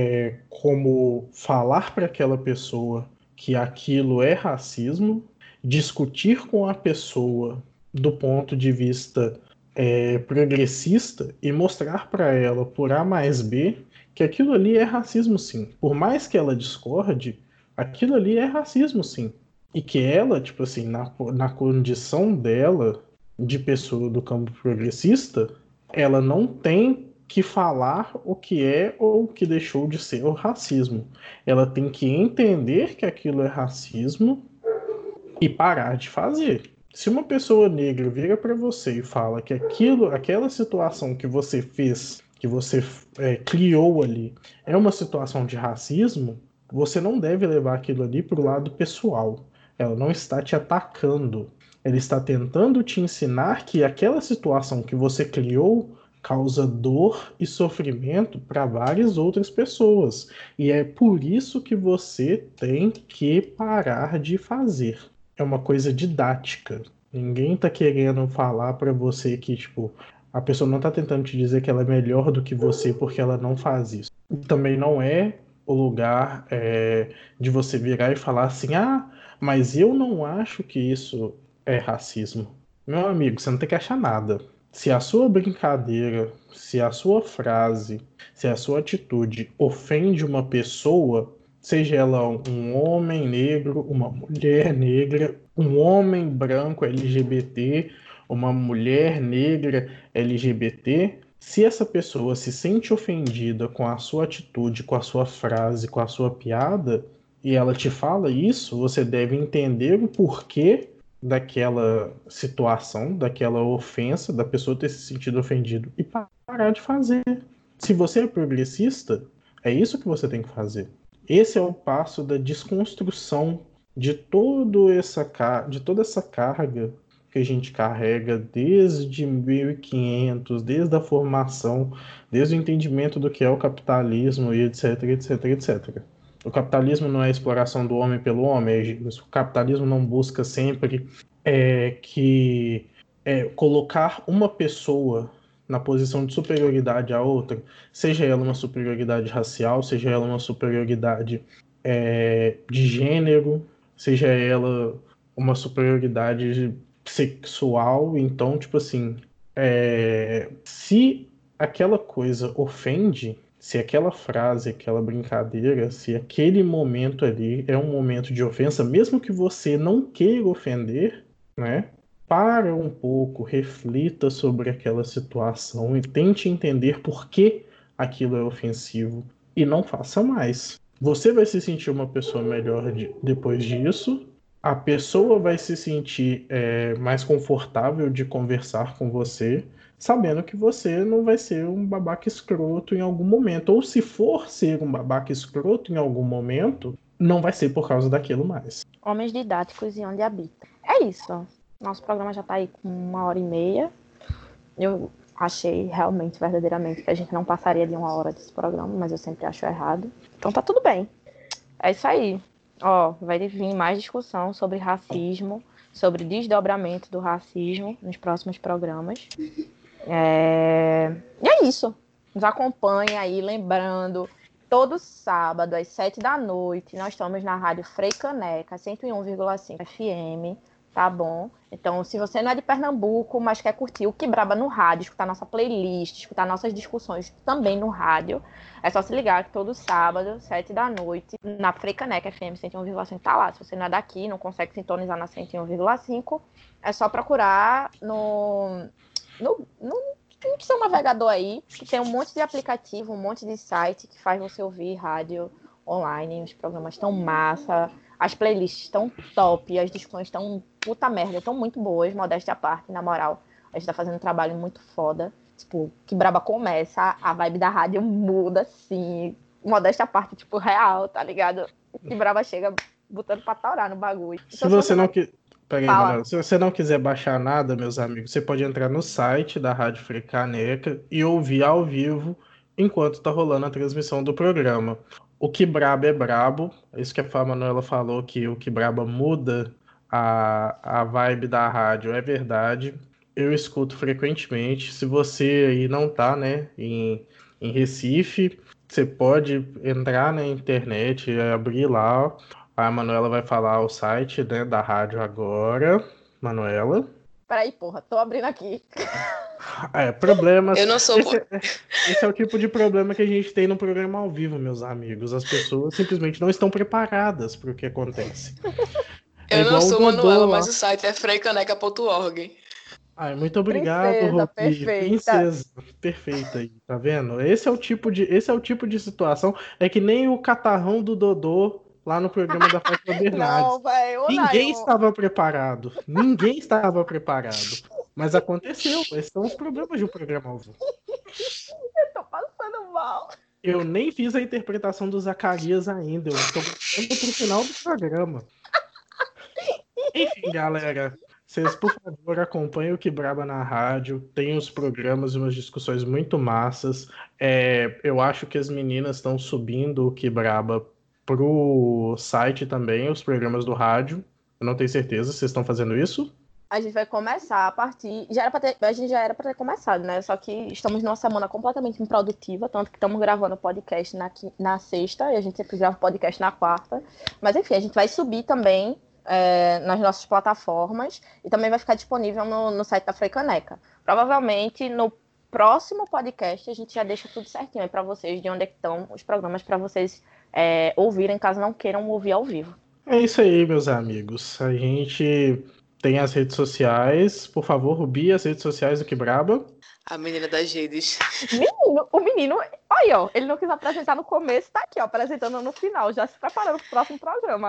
S6: como falar para aquela pessoa que aquilo é racismo, discutir com a pessoa do ponto de vista progressista e mostrar para ela por A mais B que aquilo ali é racismo, sim. Por mais que ela discorde, aquilo ali é racismo, sim. E que ela, tipo assim, na condição dela de pessoa do campo progressista, ela não tem que falar o que é ou o que deixou de ser o racismo. Ela tem que entender que aquilo é racismo e parar de fazer. Se uma pessoa negra vira para você e fala que aquela situação que você fez, que você criou ali, é uma situação de racismo, você não deve levar aquilo ali para o lado pessoal. Ela não está te atacando. Ela está tentando te ensinar que aquela situação que você criou causa dor e sofrimento para várias outras pessoas. E é por isso que você tem que parar de fazer. É uma coisa didática. Ninguém tá querendo falar para você que, tipo, a pessoa não tá tentando te dizer que ela é melhor do que você porque ela não faz isso. E também não é o lugar de você virar e falar assim, mas eu não acho que isso é racismo. Meu amigo, você não tem que achar nada. Se a sua brincadeira, se a sua frase, se a sua atitude ofende uma pessoa, seja ela um homem negro, uma mulher negra, um homem branco LGBT, uma mulher negra LGBT, se essa pessoa se sente ofendida com a sua atitude, com a sua frase, com a sua piada, e ela te fala isso, você deve entender o porquê daquela situação, daquela ofensa, da pessoa ter se sentido ofendido e parar de fazer. Se você é progressista, é isso que você tem que fazer. Esse é o passo da desconstrução de toda essa carga que a gente carrega desde 1500, desde a formação, desde o entendimento do que é o capitalismo e etc, etc, etc. O capitalismo não é a exploração do homem pelo homem, o capitalismo não busca sempre colocar uma pessoa na posição de superioridade à outra, seja ela uma superioridade racial, seja ela uma superioridade de gênero, seja ela uma superioridade sexual. Então, tipo assim, se aquela coisa ofende, se aquela frase, aquela brincadeira, se aquele momento ali é um momento de ofensa, mesmo que você não queira ofender, né? Para um pouco, reflita sobre aquela situação e tente entender por que aquilo é ofensivo e não faça mais. Você vai se sentir uma pessoa melhor depois disso, a pessoa vai se sentir mais confortável de conversar com você, sabendo que você não vai ser um babaca escroto em algum momento. Ou se for ser um babaca escroto em algum momento, não vai ser por causa daquilo mais.
S4: Homens didáticos e onde habita. É isso. Nosso programa já tá aí com 1h30. Eu achei realmente, verdadeiramente, que a gente não passaria de 1 hora desse programa, mas eu sempre acho errado. Então tá tudo bem. É isso aí. Ó, vai vir mais discussão sobre racismo, sobre desdobramento do racismo nos próximos programas. E é isso. Nos acompanhe aí, lembrando, todo sábado às 7 da noite, nós estamos na Rádio Frei Caneca, 101,5 FM. Tá bom? Então, se você não é de Pernambuco, mas quer curtir o Quebraba no rádio, escutar nossa playlist, escutar nossas discussões também no rádio, é só se ligar que todo sábado, 7 da noite, na Frei Caneca FM 101,5 tá lá. Se você não é daqui, não consegue sintonizar na 101,5, é só procurar no seu navegador aí, que tem um monte de aplicativo, um monte de site que faz você ouvir rádio online, os programas tão massa. As playlists estão top, as discussões estão puta merda, estão muito boas, modéstia à parte, na moral. A gente tá fazendo um trabalho muito foda. Tipo, que braba começa, a vibe da rádio muda, assim. Modéstia à parte, tipo, real, tá ligado? Que braba chega botando pra taurar no bagulho.
S6: Se você não quiser... Peraí, Manuel. Se você não quiser baixar nada, meus amigos, você pode entrar no site da Rádio Frei Caneca e ouvir ao vivo enquanto tá rolando a transmissão do programa. O Que Braba é brabo, isso que a Manuela falou, que o Que Braba muda a vibe da rádio, é verdade. Eu escuto frequentemente. Se você aí não tá, né, em Recife, você pode entrar na internet, abrir lá. A Manuela vai falar o site, né, da rádio agora. Manuela?
S4: Peraí, porra, tô abrindo aqui.
S6: Problemas.
S5: Eu não sou...
S6: Esse é o tipo de problema que a gente tem no programa ao vivo, meus amigos. As pessoas simplesmente não estão preparadas para o que acontece.
S5: Eu não sou Manuela, mas o site é freicaneca.org.
S6: Muito obrigado,
S4: Princesa,
S6: Rupi.
S4: perfeita.
S6: Princesa, perfeita aí, tá vendo? Esse é o tipo de situação. É que nem o catarrão do Dodô lá no programa da Fátima Bernardes.
S4: Não, velho.
S6: Ninguém estava preparado. Ninguém estava preparado. Mas aconteceu. Esses são os problemas de um programa ao vivo.
S4: Eu tô passando mal.
S6: Eu nem fiz a interpretação do Zacarias ainda. Eu estou voltando pro final do programa. Enfim, galera. Vocês, por favor, acompanhem o Que Braba na rádio. Tem os programas e umas discussões muito massas. Eu acho que as meninas estão subindo o Que Braba pro site também, os programas do rádio. Eu não tenho certeza. Vocês estão fazendo isso?
S4: A gente vai começar a partir... A gente já era pra ter começado, né? Só que estamos numa semana completamente improdutiva, tanto que estamos gravando o podcast na sexta, e a gente sempre grava o podcast na quarta. Mas, enfim, a gente vai subir também nas nossas plataformas e também vai ficar disponível no site da Frei Caneca. Provavelmente, no próximo podcast, a gente já deixa tudo certinho aí pra vocês, de onde é que estão os programas pra vocês ouvirem, caso não queiram ouvir ao vivo.
S6: É isso aí, meus amigos. A gente... tem as redes sociais. Por favor, Rubi, as redes sociais do Que Braba.
S5: A menina das redes.
S4: O menino, olha, ó, ele não quis apresentar no começo, tá aqui, ó, apresentando no final, já se preparando pro próximo programa.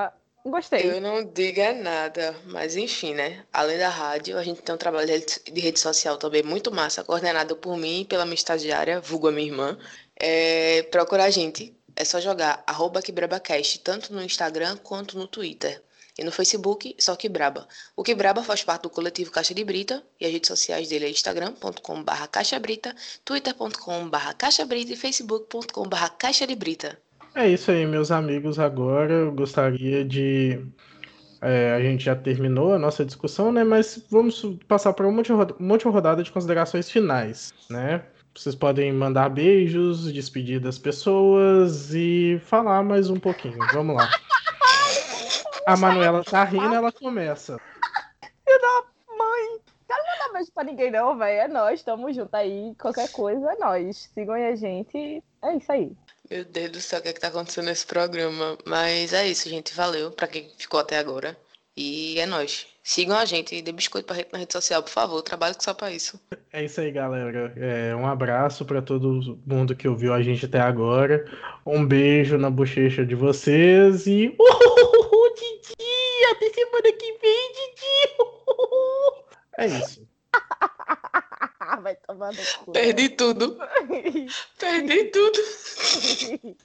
S4: Gostei.
S5: Eu não diga nada, mas enfim, né? Além da rádio, a gente tem um trabalho de rede social também muito massa, coordenado por mim e pela minha estagiária, vulgo a minha irmã. Procura a gente, é só jogar @quebrabacast, tanto no Instagram quanto no Twitter. E no Facebook, só Quebraba. O Quebraba faz parte do coletivo Caixa de Brita, e as redes sociais dele é instagram.com/caixabrita, twitter.com/caixabrita e facebook.com/caixa de brita.
S6: É isso aí, meus amigos. Agora eu gostaria de. A gente já terminou a nossa discussão, né? Mas vamos passar para uma última rodada de considerações finais, né? Vocês podem mandar beijos, despedir das pessoas e falar mais um pouquinho. Vamos lá. A Manuela tá rindo, ela começa.
S4: Mãe, quero mandar beijo pra ninguém não, velho. É nós, tamo junto aí. Qualquer coisa é nós. Sigam aí a gente. É isso aí.
S5: Meu Deus do céu, o que é que tá acontecendo nesse programa? Mas é isso, gente. Valeu pra quem ficou até agora. E é nóis. Sigam a gente e dê biscoito pra gente na rede social, por favor. Eu trabalho só pra isso.
S6: É isso aí, galera. Um abraço para todo mundo que ouviu a gente até agora. Um beijo na bochecha de vocês e. Didi! Até semana que vem, Didi! É isso.
S4: Vai tomando cu.
S5: Perdi tudo. Perdi tudo.